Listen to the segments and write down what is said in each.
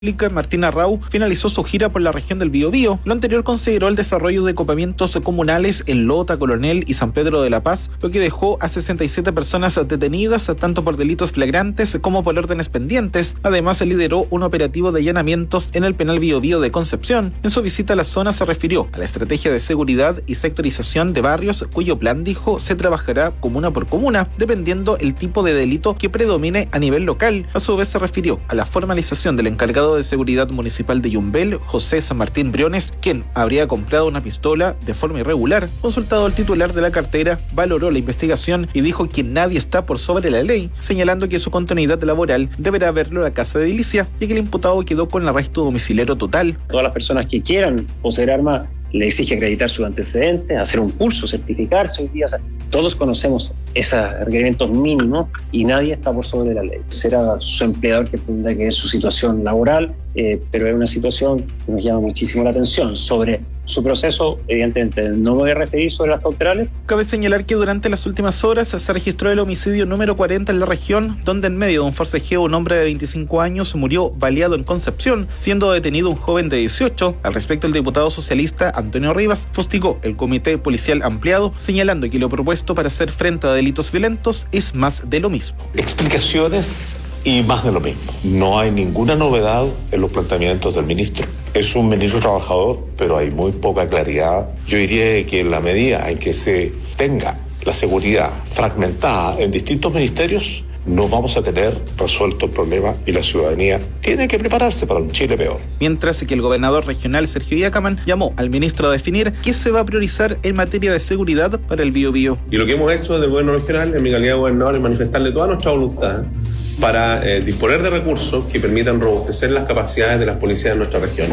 Martín Arrau finalizó su gira por la región del Biobío. Lo anterior consideró el desarrollo de copamientos comunales en Lota, Coronel y San Pedro de la Paz, lo que dejó a 67 personas detenidas, tanto por delitos flagrantes como por órdenes pendientes. Además, lideró un operativo de allanamientos en el penal Biobío de Concepción. En su visita a la zona se refirió a la estrategia de seguridad y sectorización de barrios, cuyo plan, dijo, se trabajará comuna por comuna, dependiendo el tipo de delito que predomine a nivel local. A su vez, se refirió a la formalización del encargado de Seguridad Municipal de Yumbel, José San Martín Briones, quien habría comprado una pistola de forma irregular. Consultado el titular de la cartera, valoró la investigación y dijo que nadie está por sobre la ley, señalando que su continuidad laboral deberá verlo la casa de edilicia, ya que el imputado quedó con arresto domiciliario total. Todas las personas que quieran poseer armas le exige acreditar sus antecedentes, hacer un pulso, certificarse hoy día. O sea, todos conocemos esos requerimientos mínimos y nadie está por sobre la ley. Será su empleador que tendrá que ver su situación laboral, pero es una situación que nos llama muchísimo la atención. Sobre su proceso, evidentemente, no me voy a referir sobre las cautelales. Cabe señalar que durante las últimas horas se registró el homicidio número 40 en la región, donde en medio de un forcejeo un hombre de 25 años murió baleado en Concepción, siendo detenido un joven de 18. Al respecto, el diputado socialista Antonio Rivas fustigó el comité policial ampliado, señalando que lo propuesto para hacer frente a delitos violentos es más de lo mismo. Explicaciones y más de lo mismo. No hay ninguna novedad en los planteamientos del ministro. Es un ministro trabajador, pero hay muy poca claridad. Yo diría que en la medida en que se tenga la seguridad fragmentada en distintos ministerios, no vamos a tener resuelto el problema y la ciudadanía tiene que prepararse para un Chile peor. Mientras que el gobernador regional Sergio Iacamán llamó al ministro a definir qué se va a priorizar en materia de seguridad para el Biobío. Y lo que hemos hecho desde el gobierno regional, en mi calidad de gobernador, es manifestarle toda nuestra voluntad para disponer de recursos que permitan robustecer las capacidades de las policías de nuestra región.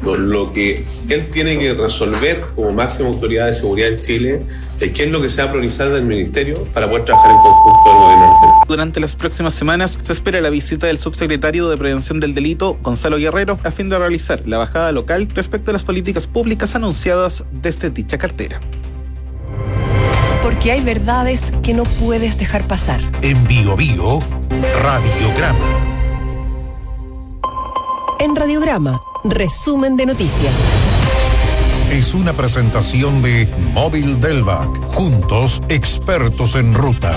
Lo que él tiene que resolver como máxima autoridad de seguridad en Chile es qué es lo que se va a priorizar del ministerio para poder trabajar en conjunto del gobierno regional. Durante las próximas semanas se espera la visita del subsecretario de Prevención del Delito, Gonzalo Guerrero, a fin de realizar la bajada local respecto a las políticas públicas anunciadas desde dicha cartera. Porque hay verdades que no puedes dejar pasar. En Biobío, Radiograma. En Radiograma, resumen de noticias. Es una presentación de Móvil Delvac. Juntos, expertos en ruta.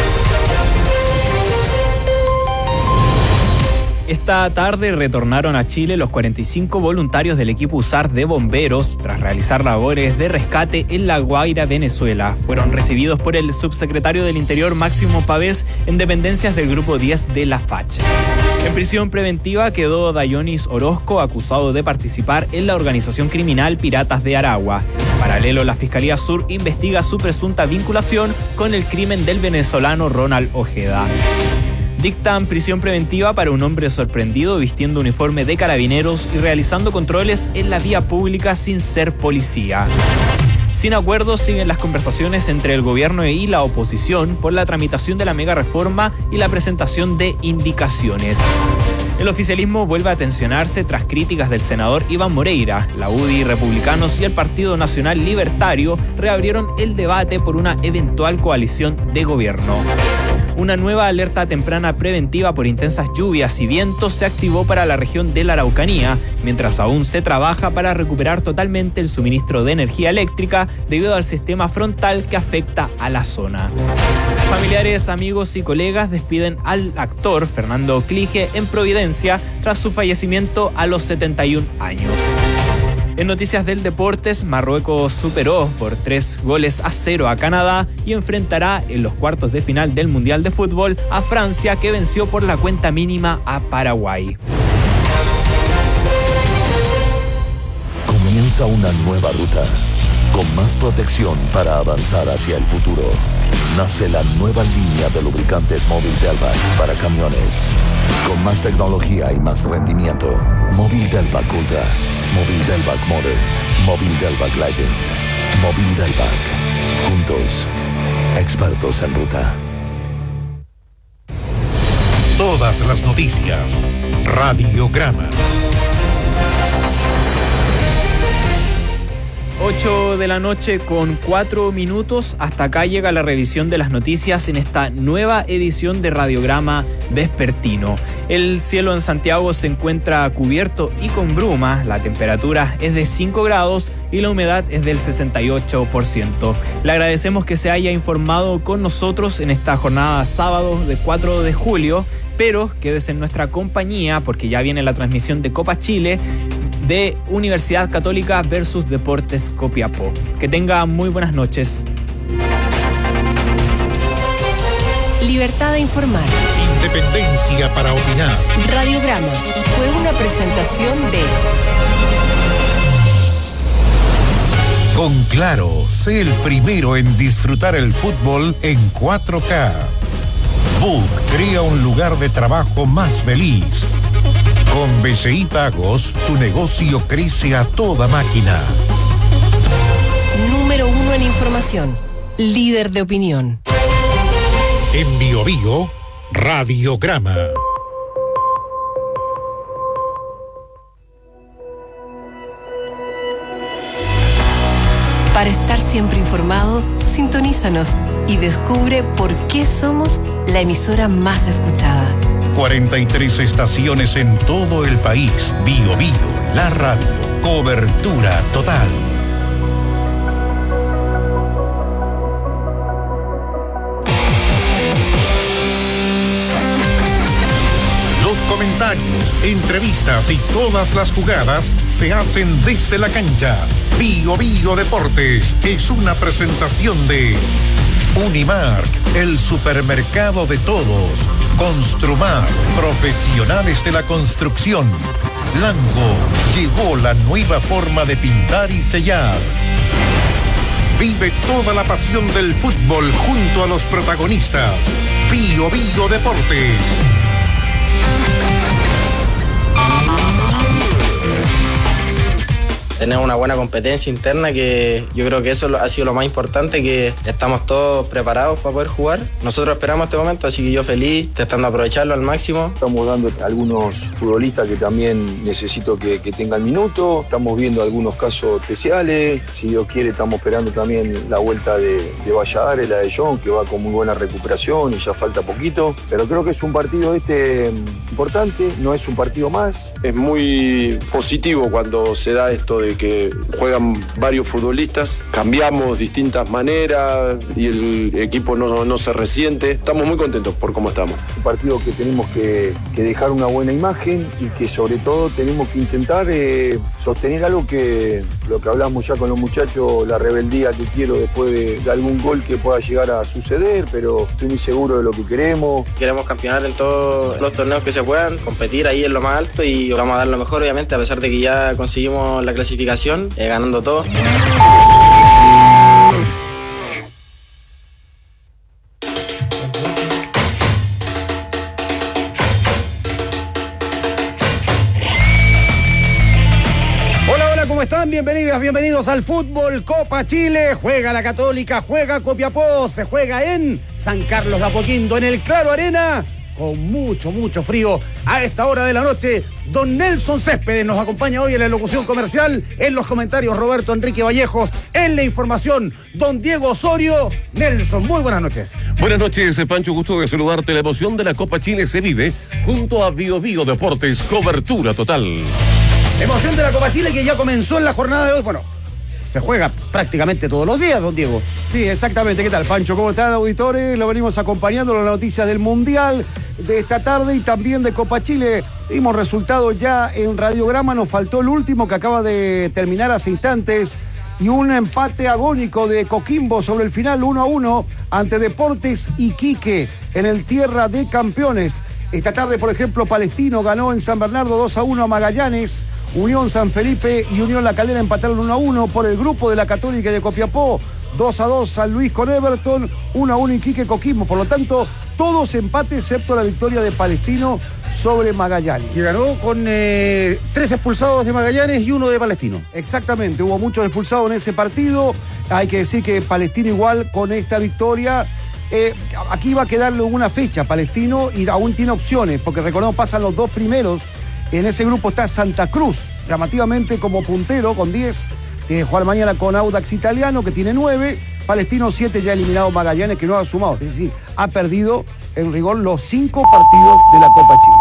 Esta tarde retornaron a Chile los 45 voluntarios del equipo USAR de bomberos tras realizar labores de rescate en La Guaira, Venezuela. Fueron recibidos por el subsecretario del Interior Máximo Pavés en dependencias del Grupo 10 de la FACH. En prisión preventiva quedó Dayonis Orozco, acusado de participar en la organización criminal Piratas de Aragua. En paralelo, la Fiscalía Sur investiga su presunta vinculación con el crimen del venezolano Ronald Ojeda. Dictan prisión preventiva para un hombre sorprendido vistiendo uniforme de carabineros y realizando controles en la vía pública sin ser policía. Sin acuerdo, siguen las conversaciones entre el gobierno y la oposición por la tramitación de la mega reforma y la presentación de indicaciones. El oficialismo vuelve a tensionarse tras críticas del senador Iván Moreira. La UDI, Republicanos y el Partido Nacional Libertario reabrieron el debate por una eventual coalición de gobierno. Una nueva alerta temprana preventiva por intensas lluvias y vientos se activó para la región de la Araucanía, mientras aún se trabaja para recuperar totalmente el suministro de energía eléctrica debido al sistema frontal que afecta a la zona. Familiares, amigos y colegas despiden al actor Fernando Clige en Providencia tras su fallecimiento a los 71 años. En noticias del deportes, Marruecos superó por 3-0 a Canadá y enfrentará en los cuartos de final del Mundial de Fútbol a Francia, que venció por la cuenta mínima a Paraguay. Comienza una nueva ruta, con más protección para avanzar hacia el futuro. Nace la nueva línea de lubricantes Móvil Delvac para camiones. Con más tecnología y más rendimiento. Móvil Delvac Ultra, Móvil Delvac Modern, Móvil Delvac Legend, Móvil Delvac. Juntos, expertos en ruta. Todas las noticias. Radiograma. 8 de la noche con 4 minutos. Hasta acá llega la revisión de las noticias en esta nueva edición de Radiograma Vespertino. El cielo en Santiago se encuentra cubierto y con bruma. La temperatura es de 5 grados y la humedad es del 68%. Le agradecemos que se haya informado con nosotros en esta jornada sábado de 4 de julio, pero quédese en nuestra compañía porque ya viene la transmisión de Copa Chile de Universidad Católica versus Deportes Copiapó. Que tenga muy buenas noches. Libertad de informar. Independencia para opinar. Radiograma fue una presentación de... Con Claro, sé el primero en disfrutar el fútbol en 4K. Book crea un lugar de trabajo más feliz. Con BCI Pagos, tu negocio crece a toda máquina. Número 1 en información. Líder de opinión. En Bio Bio, Radiograma. Para estar siempre informado, sintonízanos y descubre por qué somos la emisora más escuchada. 43 estaciones en todo el país. Bio Bio, la radio. Cobertura total. Los comentarios, entrevistas y todas las jugadas se hacen desde la cancha. Bio Bio Deportes es una presentación de Unimark, el supermercado de todos. Construmar, profesionales de la construcción. Lango, llegó la nueva forma de pintar y sellar. Vive toda la pasión del fútbol junto a los protagonistas. Bio Bio Deportes. Tenemos una buena competencia interna que yo creo que eso ha sido lo más importante, que estamos todos preparados para poder jugar. Nosotros esperamos este momento, así que yo feliz, tratando de aprovecharlo al máximo. Estamos dando algunos futbolistas que también necesito que tengan minutos. Estamos viendo algunos casos especiales. Si Dios quiere, estamos esperando también la vuelta de Valladares, la de John, que va con muy buena recuperación y ya falta poquito. Pero creo que es un partido importante, no es un partido más. Es muy positivo cuando se da esto de que juegan varios futbolistas, cambiamos distintas maneras y el equipo no se resiente. Estamos muy contentos por cómo estamos. Es un partido que tenemos que dejar una buena imagen y que sobre todo tenemos que intentar sostener algo que, lo que hablamos ya con los muchachos, la rebeldía que quiero después de algún gol que pueda llegar a suceder, pero estoy muy seguro de lo que queremos. Queremos campeonar en todos los torneos que se puedan, competir ahí en lo más alto y vamos a dar lo mejor, obviamente, a pesar de que ya conseguimos la clasificación, ganando todo. ¿Cómo están? Bienvenidas, bienvenidos al fútbol. Copa Chile, juega la Católica, juega Copiapó, se juega en San Carlos de Apoquindo, en el Claro Arena, con mucho frío a esta hora de la noche. Don Nelson Céspedes nos acompaña hoy en la locución comercial, en los comentarios Roberto Enrique Vallejos, en la información don Diego Osorio. Nelson, muy buenas noches. Buenas noches, Pancho, gusto de saludarte. La emoción de la Copa Chile se vive junto a Bio Bio Deportes, cobertura total. Emoción de la Copa Chile que ya comenzó en la jornada de hoy. Bueno, se juega prácticamente todos los días, don Diego. Sí, exactamente. ¿Qué tal, Pancho? ¿Cómo están, auditores? Lo venimos acompañando las noticias del Mundial de esta tarde y también de Copa Chile. Dimos resultados ya en Radiograma. Nos faltó el último que acaba de terminar hace instantes. Y un empate agónico de Coquimbo sobre el final 1-1 ante Deportes Iquique en el Tierra de Campeones. Esta tarde, por ejemplo, Palestino ganó en San Bernardo 2-1 a Magallanes. Unión San Felipe y Unión La Calera empataron 1-1 por el grupo de la Católica y de Copiapó. 2-2 San Luis con Everton, 1-1 Iquique Coquimbo. Por lo tanto, todos empates excepto la victoria de Palestino sobre Magallanes. Que ganó con 3 expulsados de Magallanes y 1 de Palestino. Exactamente, hubo muchos expulsados en ese partido. Hay que decir que Palestino igual con esta victoria. Aquí va a quedarle una fecha Palestino y aún tiene opciones, porque recordemos, pasan los 2 primeros. En ese grupo está Santa Cruz, llamativamente como puntero con 10 tiene que jugar mañana con Audax Italiano, que tiene 9. Palestino 7, ya eliminado Magallanes, que no ha sumado. Es decir, ha perdido en rigor los 5 partidos de la Copa Chile.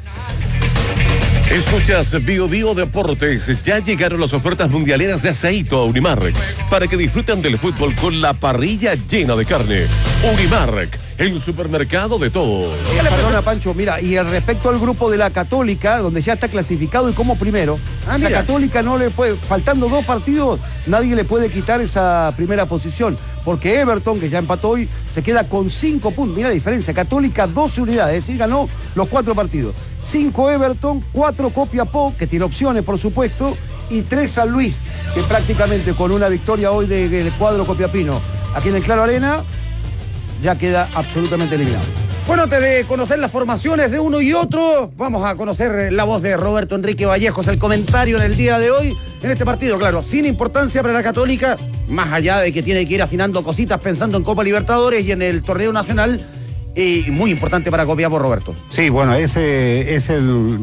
Escuchas Bio Bio Deportes. Ya llegaron las ofertas mundialeras de aceite a Unimark para que disfruten del fútbol con la parrilla llena de carne. Unimark, el supermercado de todo. Perdona, Pancho, mira, y respecto al grupo de la Católica, donde ya está clasificado y como primero, esa Católica no le puede, faltando 2 partidos, nadie le puede quitar esa primera posición, porque Everton, que ya empató hoy, se queda con 5 puntos. Mira la diferencia, Católica 12 unidades, es decir, ganó los 4 partidos. 5 Everton, 4 Copiapó, que tiene opciones, por supuesto, y 3 San Luis, que prácticamente con una victoria hoy del cuadro copiapino aquí en el Claro Arena, ya queda absolutamente eliminado. Bueno, antes de conocer las formaciones de uno y otro, vamos a conocer la voz de Roberto Enrique Vallejos, el comentario en el día de hoy en este partido, claro, sin importancia para la Católica, más allá de que tiene que ir afinando cositas pensando en Copa Libertadores y en el torneo nacional, y muy importante para Copiapó, Roberto. Sí, bueno, ese es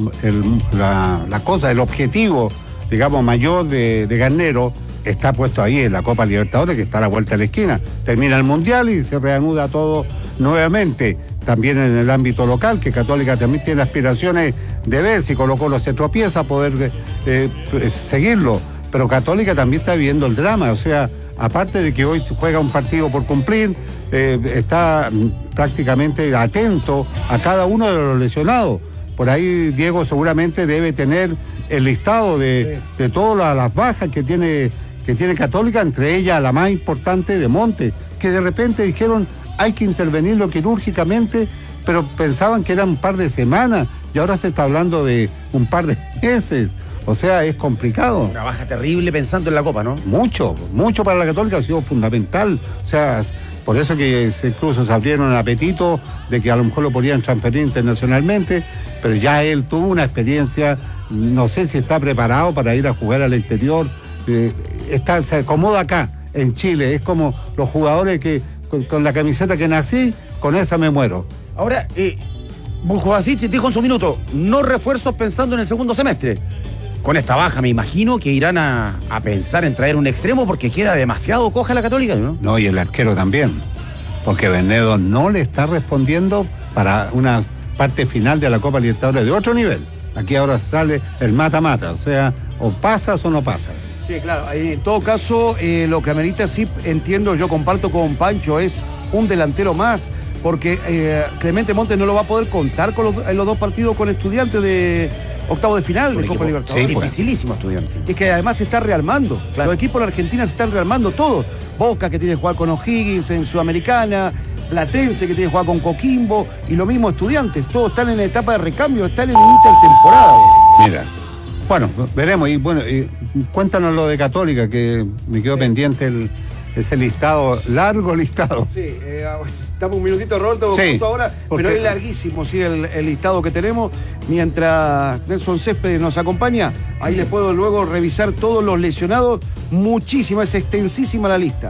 la cosa, el objetivo, digamos, mayor de Garnero. Está puesto ahí en la Copa Libertadores, que está a la vuelta de la esquina. Termina el Mundial y se reanuda todo nuevamente. También en el ámbito local, que Católica también tiene aspiraciones de ver si Colo-Colo se tropieza, poder seguirlo. Pero Católica también está viviendo el drama. O sea, aparte de que hoy juega un partido por cumplir, está prácticamente atento a cada uno de los lesionados. Por ahí Diego seguramente debe tener el listado de todas las bajas que tiene Católica, entre ellas la más importante de Monte, que de repente dijeron hay que intervenirlo quirúrgicamente, pero pensaban que eran un par de semanas y ahora se está hablando de un par de meses. O sea, es complicado. Una baja terrible pensando en la Copa, ¿no? Mucho para la Católica ha sido fundamental. O sea, por eso que incluso se abrieron el apetito de que a lo mejor lo podían transferir internacionalmente, pero ya él tuvo una experiencia, no sé si está preparado para ir a jugar al exterior. Se acomoda acá, en Chile. Es como los jugadores que con la camiseta que nací, con esa me muero. Ahora, Buljovasic dijo en su minuto, no refuerzos pensando en el segundo semestre. Con esta baja me imagino que irán a pensar en traer un extremo porque queda demasiado coja la Católica, ¿no? No, y el arquero también, porque Bernedo no le está respondiendo para una parte final de la Copa Libertadores de otro nivel. Aquí ahora sale el mata-mata, o sea, o pasas o no pasas. Sí, claro, en todo caso, lo que amerita sí, entiendo, yo comparto con Pancho, es un delantero más, porque Clemente Montes no lo va a poder contar en los 2 partidos con Estudiantes de octavo de final de Copa Libertadores. Sí, dificilísimo Estudiante. Es que además se está rearmando. Claro. Los equipos de la Argentina se están rearmando todos. Boca, que tiene que jugar con O'Higgins en Sudamericana, Platense, que tiene que jugar con Coquimbo, y lo mismo Estudiantes. Todos están en etapa de recambio, están en intertemporada. Mira, bueno, veremos. Y bueno, cuéntanos lo de Católica, que me quedó pendiente ese listado, largo listado. Sí, dame un minutito, Roberto, sí, ahora, pero es larguísimo, sí, el listado que tenemos. Mientras Nelson Céspedes nos acompaña, ahí les puedo luego revisar todos los lesionados. Muchísima, es extensísima la lista.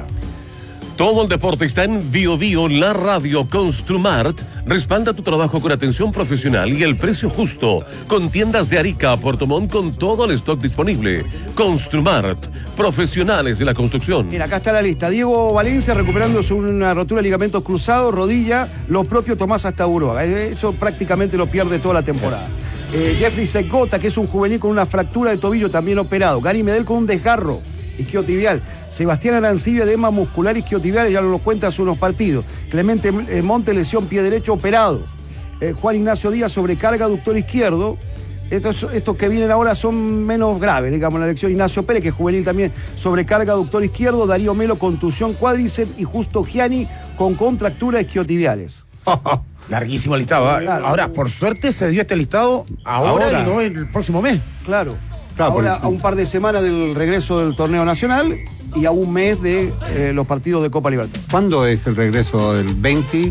Todo el deporte está en Bio Bio, la radio. Construmart respalda tu trabajo con atención profesional y el precio justo. Con tiendas de Arica a Puerto Montt con todo el stock disponible. Construmart, profesionales de la construcción. Mira, acá está la lista. Diego Valencia recuperándose una rotura de ligamentos cruzados, rodilla, lo propio Tomás Astaburoaga. Eso prácticamente lo pierde toda la temporada. Jeffrey Secota, que es un juvenil con una fractura de tobillo también operado. Gary Medel con un desgarro isquiotibial. Sebastián Arancibia, edema muscular isquiotibial, ya lo cuenta hace unos partidos. Clemente Monte, lesión pie derecho operado. Juan Ignacio Díaz, sobrecarga aductor izquierdo. Estos que vienen ahora son menos graves, digamos, la lesión. Ignacio Pérez, que es juvenil también, sobrecarga aductor izquierdo. Darío Melo, contusión cuádriceps, y Justo Gianni con contracturas isquiotibiales. Larguísimo listado, ¿eh? Claro. Ahora, por suerte se dio este listado ahora y no el próximo mes. Claro. Ahora a un par de semanas del regreso del torneo nacional y a un mes de los partidos de Copa Libertadores. ¿Cuándo es el regreso? ¿El 20,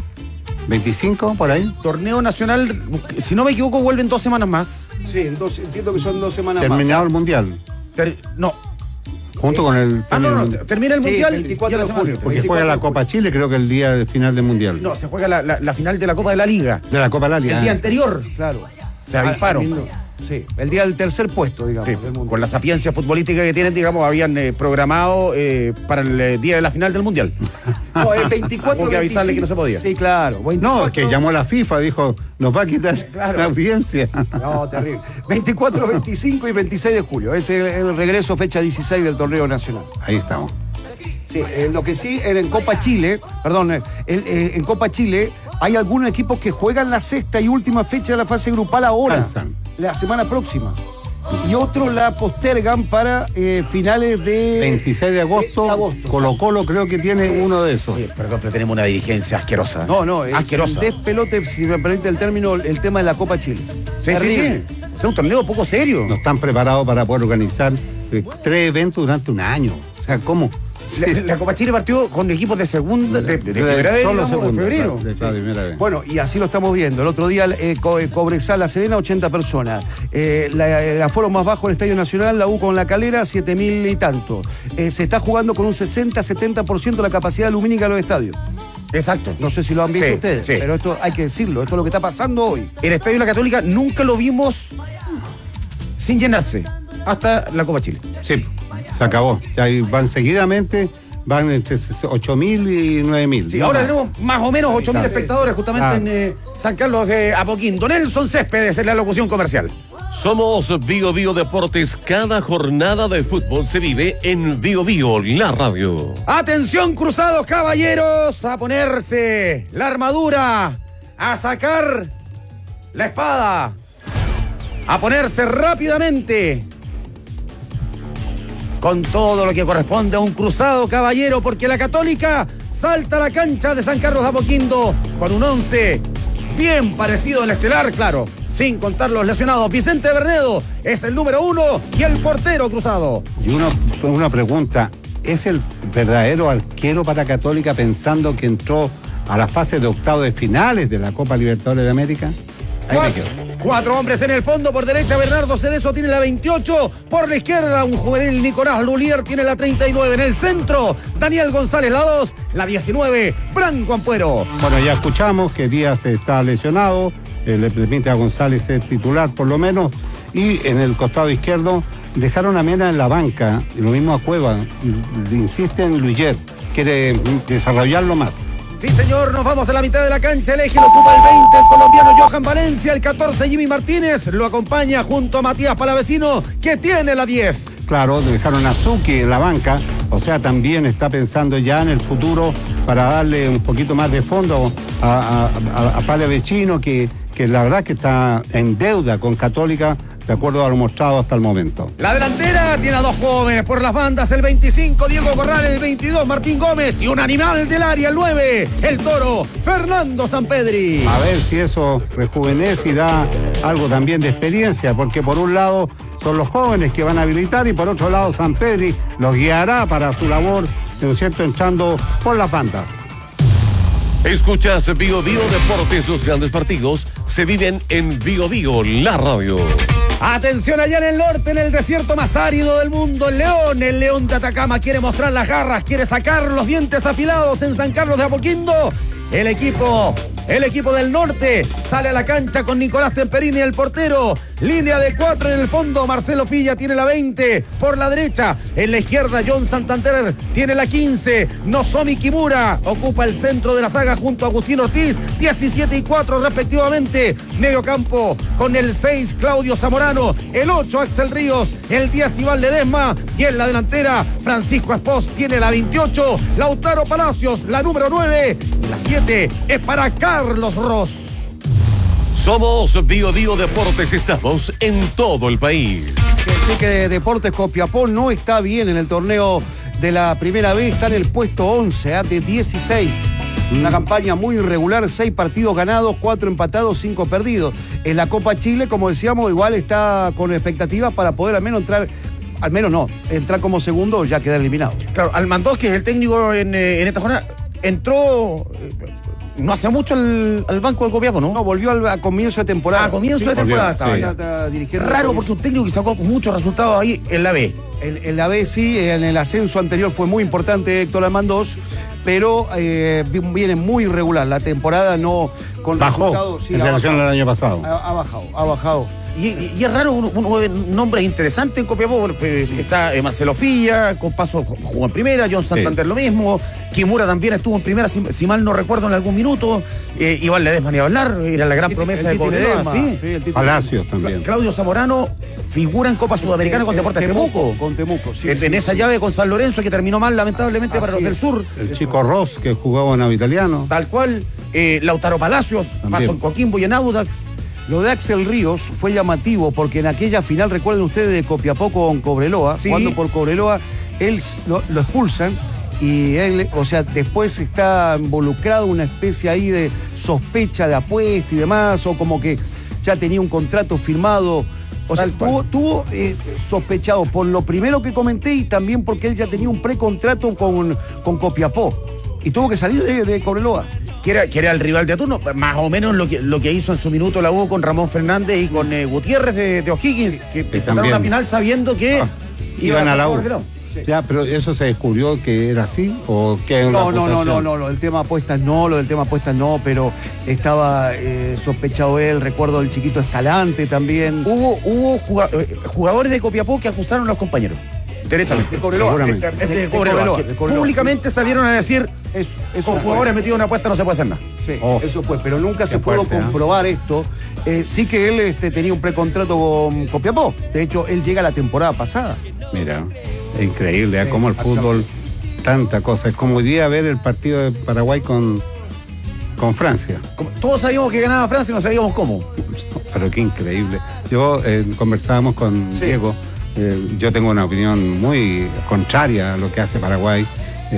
25 por ahí? Torneo nacional, si no me equivoco, vuelven 2 semanas más. Sí, entiendo que son 2 semanas más. ¿Terminado el Mundial? No. Junto con el... termina el Mundial 24 de julio. Porque juega la Copa Chile, creo que el día de final del Mundial. No, se juega la final de la Copa de la Liga. De la Copa de la Liga. El día anterior. Claro. Se avisparon. Sí, el día del tercer puesto, digamos. Sí, con la sapiencia futbolística que tienen, digamos, habían programado para el día de la final del Mundial. No, el 24 Hubo que avisarle que no se podía. Sí, claro. 24, no, que llamó la FIFA, dijo, nos va a quitar la audiencia. No, terrible. 24, 25 y 26 de julio. Es el regreso, fecha 16 del torneo nacional. Ahí estamos. Sí, lo que sí, en Copa Chile, en Copa Chile hay algunos equipos que juegan la sexta y última fecha de la fase grupal ahora, la semana próxima. Y otros la postergan para finales de... 26 de agosto, Colo-Colo creo que tiene uno de esos. Oye, perdón, pero tenemos una dirigencia asquerosa. No, asquerosa. Es despelote, si me permite el término, el tema de la Copa Chile. Sí. Es un torneo poco serio. No están preparados para poder organizar 3 eventos durante un año. O sea, ¿cómo? La Copa Chile partió con equipos de segunda, de primera vez, digamos, de febrero. Primera vez. Bueno, y así lo estamos viendo. El otro día, Cobresal, La Serena, 80 personas. El aforo más bajo en el Estadio Nacional, la U con La Calera, 7.000 y tanto. Se está jugando con un 60-70% de la capacidad lumínica de los estadios. Exacto. No sé si lo han visto ustedes, pero esto hay que decirlo. Esto es lo que está pasando hoy. El Estadio de la Católica nunca lo vimos sin llenarse, hasta la Copa Chile. Sí. Se acabó. Ya van seguidamente, van entre 8.000 y 9.000. Sí, ahora tenemos más o menos 8.000 espectadores justamente en San Carlos de Apoquindo. Nelson Céspedes en la locución comercial. Somos Bio Bio Deportes. Cada jornada de fútbol se vive en Bio Bio, la radio. Atención, cruzados caballeros, a ponerse la armadura, a sacar la espada, a ponerse rápidamente con todo lo que corresponde a un cruzado caballero, porque la Católica salta a la cancha de San Carlos de Apoquindo con un 11 bien parecido al estelar, claro, sin contar los lesionados. Vicente Bernedo es el número 1 y el portero cruzado. Y una pregunta, ¿es el verdadero arquero para Católica pensando que entró a la fase de octavos de finales de la Copa Libertadores de América? Ahí me quedo. 4 hombres en el fondo. Por derecha, Bernardo Cerezo tiene la 28. Por la izquierda, un juvenil Nicolás Lulier tiene la 39. En el centro, Daniel González la 2. La 19, Branco Ampuero. Bueno, ya escuchamos que Díaz está lesionado. Le permite a González ser titular, por lo menos. Y en el costado izquierdo, dejaron a Mena en la banca. Y lo mismo a Cueva. Insiste en Lulier. Quiere desarrollarlo más. Sí, señor, nos vamos a la mitad de la cancha. El eje lo ocupa el 20, el colombiano Johan Valencia. El 14, Jimmy Martínez. Lo acompaña junto a Matías Palavecino, que tiene la 10. Claro, dejaron a Zucchi en la banca. O sea, también está pensando ya en el futuro para darle un poquito más de fondo a Palavecino, que la verdad que está en deuda con Católica, de acuerdo a lo mostrado hasta el momento. La delantera tiene a 2 jóvenes por las bandas, el 25, Diego Corral, el 22, Martín Gómez, y un animal del área, el 9, el toro, Fernando Sampedri. A ver si eso rejuvenece y da algo también de experiencia, porque por un lado son los jóvenes que van a habilitar y por otro lado Sampedri los guiará para su labor, ¿no es cierto?, entrando por las bandas. Escuchas Bio Bio Deportes. Los grandes partidos se viven en Bio Bio, la radio. Atención allá en el norte, en el desierto más árido del mundo, el León de Atacama quiere mostrar las garras, quiere sacar los dientes afilados en San Carlos de Apoquindo. El equipo del norte sale a la cancha con Nicolás Temperini, el portero. Línea de 4 en el fondo, Marcelo Filla tiene la 20 por la derecha. En la izquierda, John Santander tiene la 15. Nozomi Kimura ocupa el centro de la saga junto a Agustín Ortiz, 17 y 4 respectivamente. Medio campo con el 6, Claudio Zamorano, el 8, Axel Ríos, el 10, Iván Ledesma, y en la delantera, Francisco Espós tiene la 28, Lautaro Palacios la número 9, y la 7 es para Carlos Ross. Somos Bio Bio Deportes, estamos en todo el país. Sé que Deportes Copiapó no está bien en el torneo de la primera vez, está en el puesto 11 de 16. Una campaña muy irregular, 6 partidos ganados, 4 empatados, 5 perdidos. En la Copa Chile, como decíamos, igual está con expectativas para poder al menos entrar como segundo o ya quedar eliminado. Claro, Almandoz, que es el técnico en esta jornada, entró no hace mucho al banco de Copiapó, ¿no? No, volvió a comienzo de temporada. A comienzo de temporada estaba dirigiendo. Raro, porque un técnico que sacó muchos resultados ahí en la B. En la B sí, en el ascenso anterior fue muy importante Héctor Almandoz, pero viene muy irregular. La temporada no con bajó resultados. Sí, en relación al año pasado. Ha bajado. Y es raro, uno ve nombres interesantes en Copiapó. Está Marcelo Filla, con paso jugó en primera, John Santander lo mismo, Kimura también estuvo en primera, si mal no recuerdo, en algún minuto. Iván Ledesma ni hablar, era la gran promesa de Cobreloa. Palacios también. Claudio Zamorano figura en Copa Sudamericana con Deportes Temuco. Con Temuco, sí. En esa llave con San Lorenzo, que terminó mal, lamentablemente, para los del sur. El chico Ross, que jugaba en Italiano. Tal cual. Lautaro Palacios, pasó en Coquimbo y en Audax. Lo de Axel Ríos fue llamativo porque en aquella final, recuerden ustedes, de Copiapó con Cobreloa, jugando por Cobreloa, él lo expulsan y él, o sea, después está involucrado en una especie ahí de sospecha de apuesta y demás, o como que ya tenía un contrato firmado. O sea, tuvo sospechado por lo primero que comenté y también porque él ya tenía un precontrato con Copiapó y tuvo que salir de Cobreloa. Que era el rival de turno, más o menos lo que hizo en su minuto la U con Ramón Fernández y con Gutiérrez de O'Higgins, que disputaron una final sabiendo que iban a la U. Ya, pero ¿eso se descubrió que era así? ¿O qué? No, lo del tema apuestas no, pero estaba sospechado él, recuerdo el chiquito Escalante también. Hubo jugadores de Copiapó que acusaron a los compañeros. Derechamente. De Cobreloa. De Cobreloa. Públicamente salieron a decir, con jugadores metidos en una apuesta no se puede hacer nada. Sí, eso fue, pero nunca se pudo comprobar esto. Sí que él tenía un precontrato con Copiapó. De hecho, él llega la temporada pasada. Mira, es increíble, como el fútbol, tanta cosa. Es como hoy día ver el partido de Paraguay con Francia. Todos sabíamos que ganaba Francia y no sabíamos cómo. Pero qué increíble. Yo conversábamos con Diego. Yo tengo una opinión muy contraria a lo que hace Paraguay.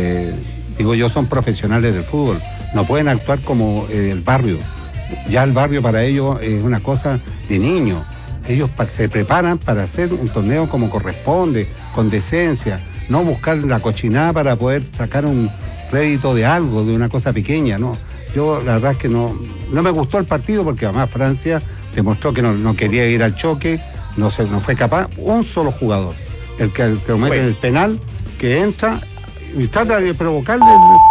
Digo yo, son profesionales del fútbol. No pueden actuar como el barrio. Ya el barrio para ellos es una cosa de niño. Ellos se preparan para hacer un torneo como corresponde, con decencia. No buscar la cochinada para poder sacar un rédito de algo, de una cosa pequeña, ¿no? Yo la verdad es que no me gustó el partido porque además Francia demostró que no quería ir al choque. No fue capaz, un solo jugador, el que lo mete en el penal, que entra y trata de provocarle.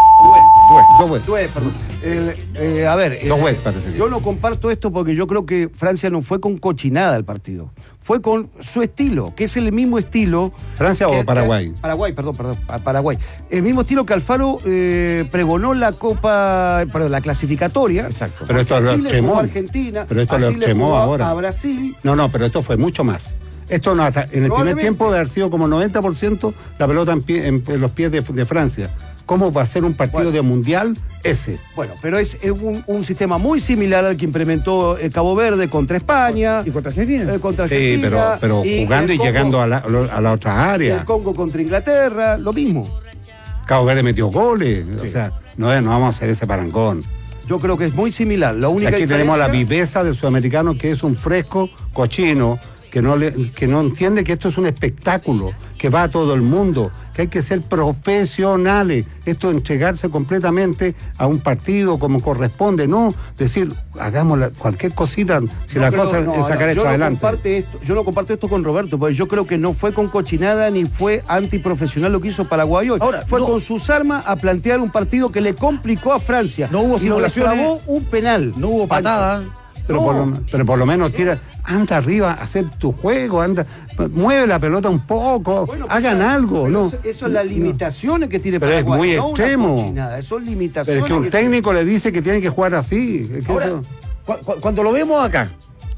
A ver, yo no comparto esto porque yo creo que Francia no fue con cochinada al partido. Fue con su estilo, que es el mismo estilo. ¿Francia o Paraguay? Paraguay. El mismo estilo que Alfaro pregonó la la clasificatoria. Exacto. Pero esto lo extremó. Argentina. Pero esto lo extremó ahora. A Brasil. No, pero esto fue mucho más. Esto no, en el primer tiempo de haber sido como 90% la pelota en los pies de Francia. ¿Cómo va a ser un partido de mundial ese? Bueno, pero es un sistema muy similar al que implementó Cabo Verde contra España. Y contra Argentina. Sí, pero jugando y llegando a la otra área. El Congo contra Inglaterra, lo mismo. Cabo Verde metió goles. Sí. O sea, no vamos a hacer ese parangón. Yo creo que es muy similar. La única Aquí tenemos la viveza del sudamericano, que es un fresco cochino, que no entiende que esto es un espectáculo, que va a todo el mundo, que hay que ser profesionales. Esto de entregarse completamente a un partido como corresponde, no decir, hagamos cualquier cosita, si la cosa es sacar esto adelante. Yo no comparto esto con Roberto, porque yo creo que no fue con cochinada ni fue antiprofesional lo que hizo Paraguay hoy. Ahora, fue con sus armas a plantear un partido que le complicó a Francia. No hubo simulaciones. Y trabó un penal. No hubo patada. Pero por lo menos anda arriba, hacer tu juego, mueve la pelota un poco, hagan algo. ¿No? Eso es las limitaciones que tiene Paraguay. Pero es muy extremo. Son limitaciones. Pero es que un técnico le dice que tiene que jugar así. Ahora, cuando lo vemos acá,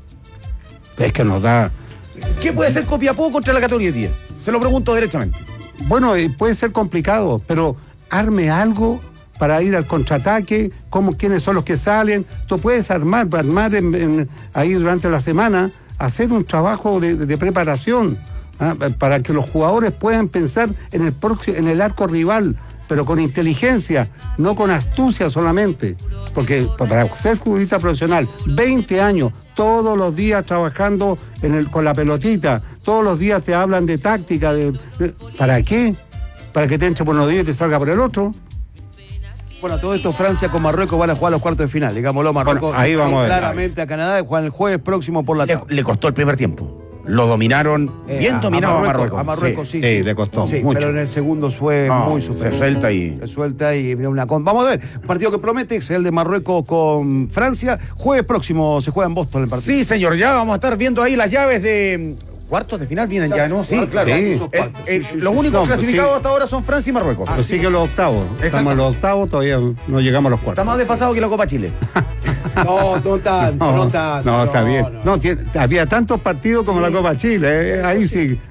es que nos da. ¿Qué puede hacer Copiapó contra la Católica 10? Se lo pregunto derechamente. Bueno, puede ser complicado, pero arme algo para ir al contraataque, quiénes son los que salen. Tú puedes armar ahí durante la semana, hacer un trabajo de preparación, para que los jugadores puedan pensar en el arco rival, pero con inteligencia, no con astucia solamente. Porque para ser futbolista profesional, 20 años, todos los días trabajando con la pelotita, todos los días te hablan de táctica, ¿para qué? Para que te entre por uno de ellos y te salga por el otro. Bueno, todo esto Francia con Marruecos van a jugar los cuartos de final, digámoslo. Marruecos ahí vamos claramente a Canadá, juegan el jueves próximo por la tarde. Le costó el primer tiempo. lo dominaron, bien dominado a Marruecos. A Marruecos, sí. Le costó mucho. Pero en el segundo fue muy superior. Se suelta y Vamos a ver, partido que promete es el de Marruecos con Francia. Jueves próximo se juega en Boston el partido. Sí, señor, ya vamos a estar viendo ahí las llaves de cuartos de final vienen ya, ¿no? Sí, claro. Sí. Los únicos clasificados hasta ahora son Francia y Marruecos. Pero sigue los octavos. Estamos en los octavos, todavía no llegamos a los cuartos. Está más desfasado que la Copa Chile. No tanto. No, está bien. Había tantos partidos como la Copa Chile. Ahí sí.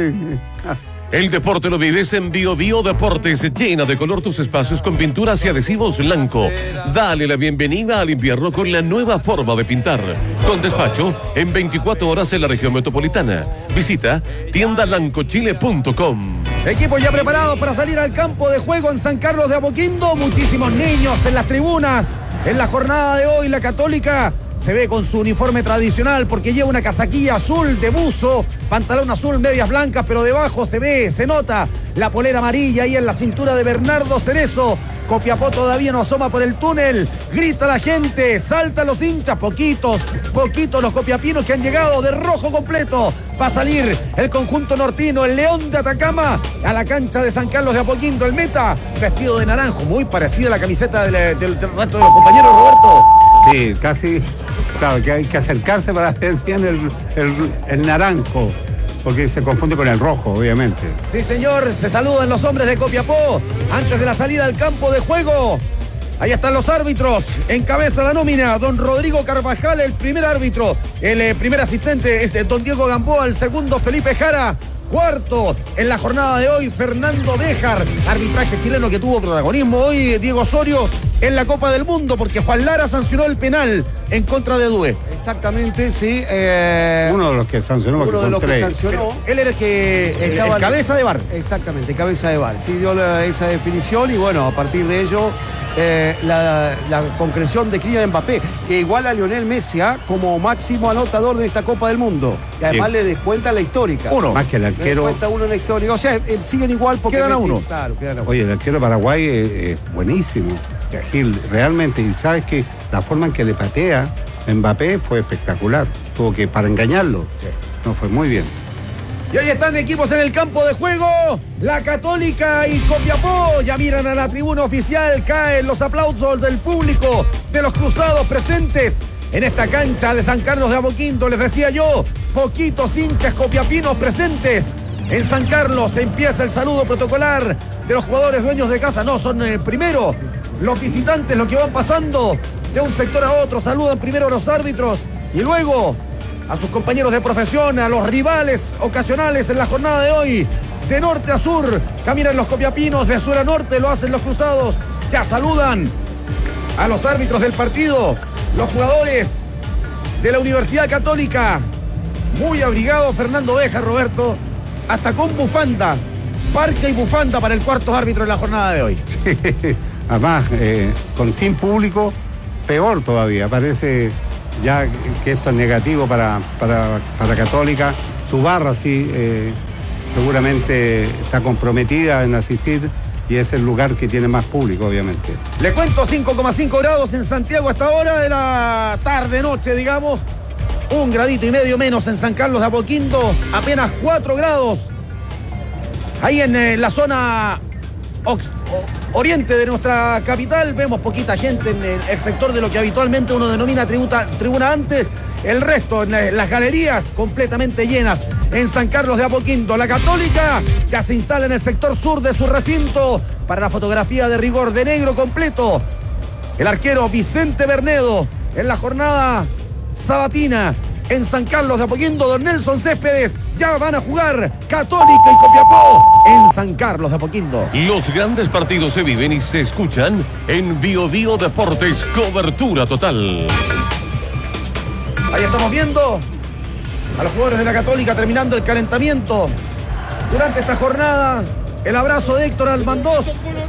El deporte lo vives en Bio Bio Deportes. Llena de color tus espacios con pinturas y adhesivos blanco. Dale la bienvenida al invierno con la nueva forma de pintar. Con despacho en 24 horas en la región metropolitana. Visita tiendablancochile.com. Equipos ya preparados para salir al campo de juego en San Carlos de Apoquindo. Muchísimos niños en las tribunas. En la jornada de hoy, la Católica se ve con su uniforme tradicional porque lleva una casaquilla azul de buzo, pantalón azul, medias blancas, pero debajo se nota la polera amarilla ahí en la cintura de Bernardo Cerezo. Copiapó todavía no asoma por el túnel, grita la gente, saltan los hinchas, poquitos los copiapinos que han llegado de rojo completo. Va a salir el conjunto nortino, el León de Atacama, a la cancha de San Carlos de Apoquindo. El meta, vestido de naranjo, muy parecida a la camiseta del resto de los compañeros, Roberto. Sí, casi, claro, que hay que acercarse para ver bien el naranjo, porque se confunde con el rojo, obviamente. Sí, señor, se saludan los hombres de Copiapó antes de la salida al campo de juego. Ahí están los árbitros, encabeza la nómina don Rodrigo Carvajal, el primer árbitro, el primer asistente es don Diego Gamboa, el segundo Felipe Jara, cuarto en la jornada de hoy Fernando Béjar, arbitraje chileno que tuvo protagonismo hoy Diego Osorio en la Copa del Mundo porque Juan Lara sancionó el penal en contra de Due. Exactamente, sí. Uno de los que sancionó. Uno de los que sancionó. Él era el que estaba cabeza de VAR. Exactamente, cabeza de VAR. Sí, dio esa definición y bueno, a partir de ello la concreción de Kylian Mbappé, que iguala a Lionel Messi como máximo anotador de esta Copa del Mundo. Y además le descuenta la histórica. Uno. Más que el arquero. Le descuenta uno en la histórica. O sea, siguen igual porque quedan a Messi, uno. Claro, quedan a uno. Oye, el arquero Paraguay es buenísimo. Gil, realmente. Y sabes que la forma en que le patea Mbappé fue espectacular. Tuvo que para engañarlo. Sí. No, fue muy bien. Y ahí están equipos en el campo de juego. La Católica y Copiapó ya miran a la tribuna oficial. Caen los aplausos del público, de los cruzados presentes en esta cancha de San Carlos de Apoquindo. Les decía yo, poquitos hinchas copiapinos presentes. En San Carlos empieza el saludo protocolar de los jugadores dueños de casa. No, son primero los visitantes los que van pasando de un sector a otro. Saludan primero a los árbitros y luego a sus compañeros de profesión, a los rivales ocasionales en la jornada de hoy. De norte a sur caminan los copiapinos, de sur a norte lo hacen los cruzados. Ya saludan a los árbitros del partido, los jugadores de la Universidad Católica. Muy abrigado Fernando Béjar, Roberto, hasta con bufanda, parca y bufanda para el cuarto árbitro en la jornada de hoy. Además, sin público, peor todavía. Parece ya que esto es negativo para Católica. Su barra sí, seguramente está comprometida en asistir y es el lugar que tiene más público, obviamente. Le cuento 5,5 grados en Santiago a esta hora de la tarde-noche, digamos. 1,5 grados menos en San Carlos de Apoquindo, apenas 4 grados. Ahí en la zona oriente de nuestra capital vemos poquita gente en el sector de lo que habitualmente uno denomina tribuna antes. El resto en las galerías completamente llenas. En San Carlos de Apoquindo, la Católica ya se instala en el sector sur de su recinto para la fotografía de rigor de negro completo. El arquero Vicente Bernedo en la jornada sabatina en San Carlos de Apoquindo. Don Nelson Céspedes, ya van a jugar Católica y Copiapó en San Carlos de Apoquindo. Los grandes partidos se viven y se escuchan en Bio Bio Deportes, cobertura total. Ahí estamos viendo a los jugadores de la Católica terminando el calentamiento durante esta jornada. El abrazo de Héctor Almandós.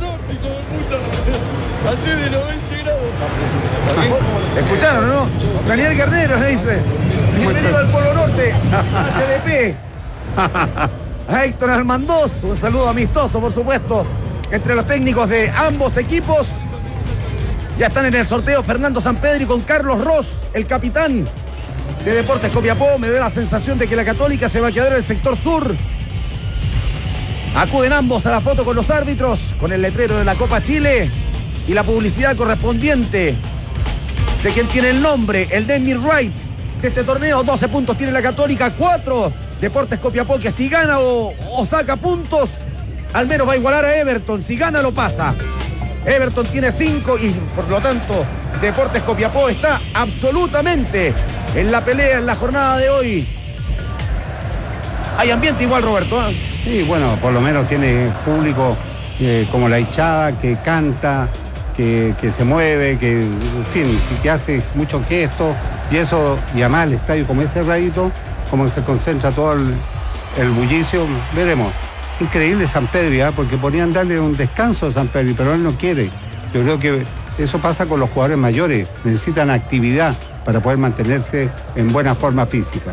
Así de 90 grados. ¿Escucharon, no? Daniel Guerrero me dice: bienvenido al Polo Norte, HDP. A Héctor Almandós, un saludo amistoso, por supuesto, entre los técnicos de ambos equipos. Ya están en el sorteo Fernando Sampedri con Carlos Ross, el capitán. de Deportes Copiapó. Me da la sensación de que la Católica se va a quedar en el sector sur. Acuden ambos a la foto con los árbitros, con el letrero de la Copa Chile y la publicidad correspondiente de quien tiene el nombre, el naming right de este torneo. 12 puntos tiene la Católica, 4 Deportes Copiapó, que si gana o saca puntos, al menos va a igualar a Everton. Si gana, lo pasa. Everton tiene 5 y por lo tanto Deportes Copiapó está absolutamente en la pelea en la jornada de hoy. Hay ambiente igual, Roberto, ¿eh? Sí, bueno, por lo menos tiene público como la hinchada, que canta, que se mueve, que, en fin, que hace muchos gestos, y eso, y además el estadio como es cerradito, como que se concentra todo el bullicio. Veremos. Increíble San Pedro, porque podrían darle un descanso a San Pedro, pero él no quiere. Yo creo que eso pasa con los jugadores mayores, necesitan actividad para poder mantenerse en buena forma física.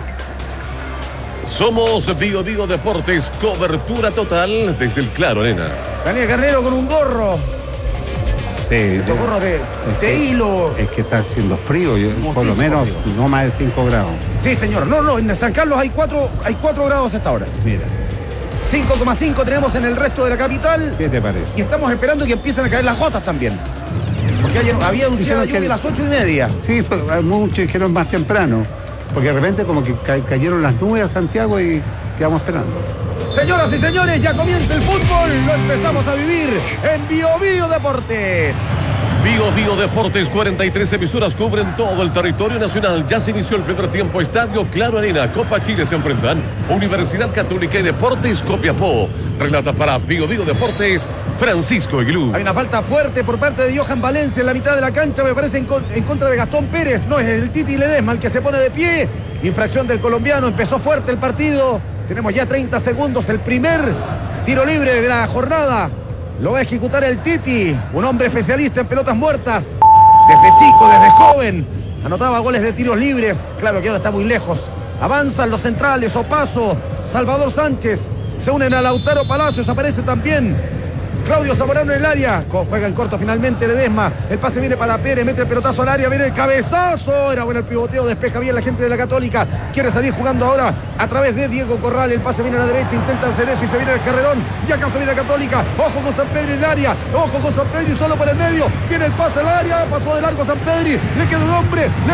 Somos Bio Bio Deportes, cobertura total desde el Claro Arena. Daniel Carnero con un gorro. Sí, estos gorros de hilo. Es que está haciendo frío, por lo menos frío. No más de 5 grados. Sí, señor. No, en San Carlos hay 4 grados hasta ahora. Mira. 5,5 tenemos en el resto de la capital. ¿Qué te parece? Y estamos esperando que empiecen a caer las gotas también. Porque ayer había anunciado lluvia a las 8:30. Sí, pues, muchos dijeron más temprano. Porque de repente como que cayeron las nubes a Santiago y quedamos esperando. Señoras y señores, ya comienza el fútbol. Lo empezamos a vivir en Bio Bio Deportes. Bio Bio Deportes, 43 emisoras cubren todo el territorio nacional. Ya se inició el primer tiempo. Estadio Claro Arena, Copa Chile se enfrentan Universidad Católica y Deportes Copiapó. Relata para Bio Bio Deportes, Francisco Aguilú. Hay una falta fuerte por parte de Johan Valencia en la mitad de la cancha, me parece en contra de Gastón Pérez. No, es el Titi Ledesma el que se pone de pie. Infracción del colombiano, empezó fuerte el partido. Tenemos ya 30 segundos, el primer tiro libre de la jornada. Lo va a ejecutar el Titi, un hombre especialista en pelotas muertas. Desde chico, desde joven, anotaba goles de tiros libres. Claro que ahora está muy lejos. Avanzan los centrales, Opaso, Salvador Sánchez. Se unen a Lautaro Palacios, aparece también Claudio Zamorano en el área. Juega en corto finalmente Ledesma. El pase viene para Pérez, mete el pelotazo al área, viene el cabezazo. Era bueno el pivoteo, despeja bien la gente de la Católica. Quiere salir jugando ahora a través de Diego Corral. El pase viene a la derecha, intenta hacer eso y se viene el carrerón. Y acá se viene la Católica. Ojo con San Pedro en el área. Ojo con San Pedro solo por el medio. Viene el pase al área. Pasó de largo San Pedro. Le queda un hombre. Le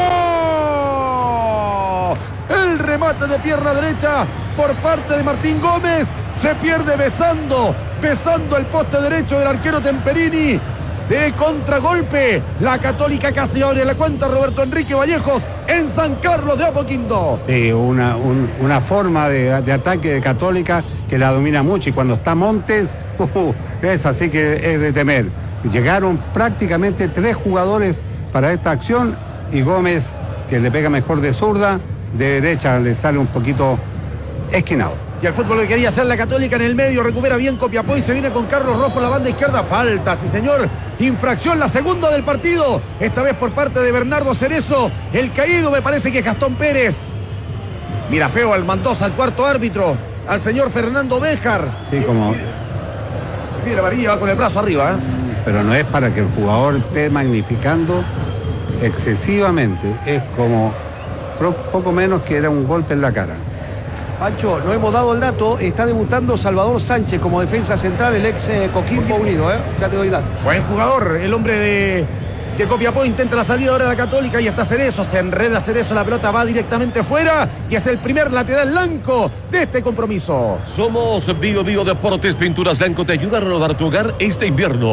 pegó. El remate de pierna derecha por parte de Martín Gómez. Se pierde besando el poste derecho del arquero Temperini. De contragolpe, la Católica casi abre la cuenta. Roberto Enrique Vallejos en San Carlos de Apoquindo. Sí, una forma de ataque de Católica que la domina mucho. Y cuando está Montes, es así que es de temer. Llegaron prácticamente 3 jugadores para esta acción. Y Gómez, que le pega mejor de zurda, de derecha le sale un poquito esquinado. Y el fútbol que quería hacer la Católica en el medio, recupera bien Copiapó y se viene con Carlos Ross por la banda izquierda. Falta, sí señor. Infracción, la segunda del partido. Esta vez por parte de Bernardo Cerezo. El caído me parece que es Gastón Pérez. Mira feo al Mendoza, al cuarto árbitro, al señor Fernando Béjar. Sí, como... Se pide la varilla, va con el brazo arriba. Pero no es para que el jugador esté magnificando excesivamente. Es como poco menos que era un golpe en la cara. Pancho, no hemos dado el dato, está debutando Salvador Sánchez como defensa central, el ex Coquimbo Unido, ya te doy datos. Buen jugador, el hombre de Copiapó intenta la salida ahora de la Católica y está Cerezo, se enreda Cerezo, la pelota va directamente fuera y es el primer lateral blanco de este compromiso. Somos Bio Bio Deportes, Pinturas Blanco te ayuda a renovar tu hogar este invierno.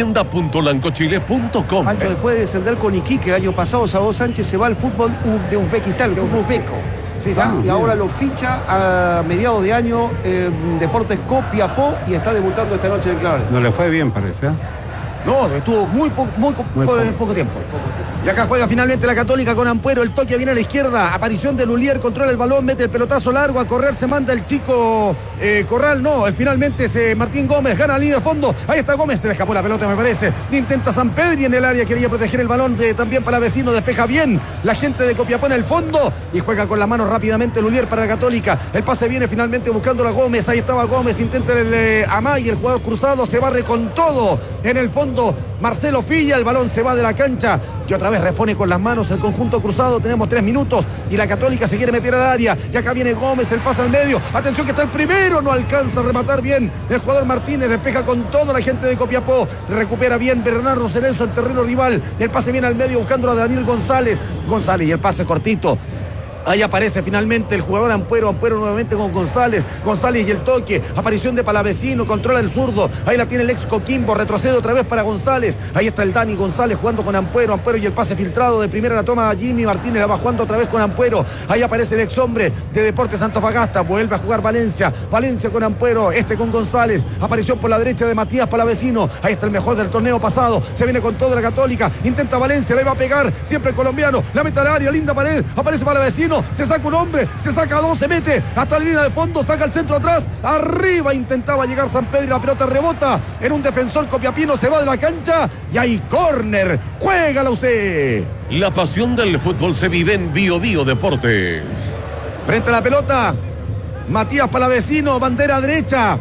Tienda.lancochile.com. Pancho, después de descender con Iquique el año pasado, Salvador Sánchez se va al fútbol de Uzbekistán, el fútbol uzbeco. Sí, y ahora lo ficha a mediados de año Deportes Copiapó y está debutando esta noche en el Claro. No le fue bien, parece. No, estuvo muy poco tiempo. Y acá juega finalmente la Católica con Ampuero. El toque viene a la izquierda. Aparición de Lulier, controla el balón, mete el pelotazo largo. A correr se manda el chico Corral. No, finalmente Martín Gómez gana la línea de fondo. Ahí está Gómez, se le escapó la pelota, me parece. Intenta San Pedri en el área, quería proteger el balón también para Vecino. Despeja bien la gente de Copiapó en el fondo y juega con la mano rápidamente Lulier para la Católica. El pase viene finalmente buscando a Gómez. Ahí estaba Gómez, intenta el Amay, el jugador cruzado, se barre con todo en el fondo. Marcelo Filla, el balón se va de la cancha y otra vez vez repone con las manos el conjunto cruzado. Tenemos 3 minutos y la Católica se quiere meter al área. Y acá viene Gómez, el pase al medio. Atención que está el primero, no alcanza a rematar bien. El jugador Martínez despeja con toda la gente de Copiapó. Recupera bien Bernardo Cerezo en terreno rival. El pase viene al medio buscándolo a Daniel González. González y el pase cortito. Ahí aparece finalmente el jugador Ampuero nuevamente con González y el toque, aparición de Palavecino, controla el zurdo, ahí la tiene el ex Coquimbo, retrocede otra vez para González, ahí está el Dani González jugando con Ampuero y el pase filtrado de primera la toma a Jimmy Martínez, la va jugando otra vez con Ampuero, ahí aparece el ex hombre de Deportes Antofagasta, vuelve a jugar Valencia con Ampuero, con González, aparición por la derecha de Matías Palavecino, ahí está el mejor del torneo pasado, se viene con toda la Católica, intenta Valencia, la iba a pegar, siempre el colombiano, la mete al área, linda pared, aparece Palavecino, se saca un hombre, se saca 2, se mete hasta la línea de fondo, saca el centro atrás, arriba intentaba llegar San Pedro y la pelota rebota en un defensor copiapino, se va de la cancha y hay córner, juega la UC. La pasión del fútbol se vive en Bio Bio Deportes. Frente a la pelota, Matías Palavecino, bandera derecha.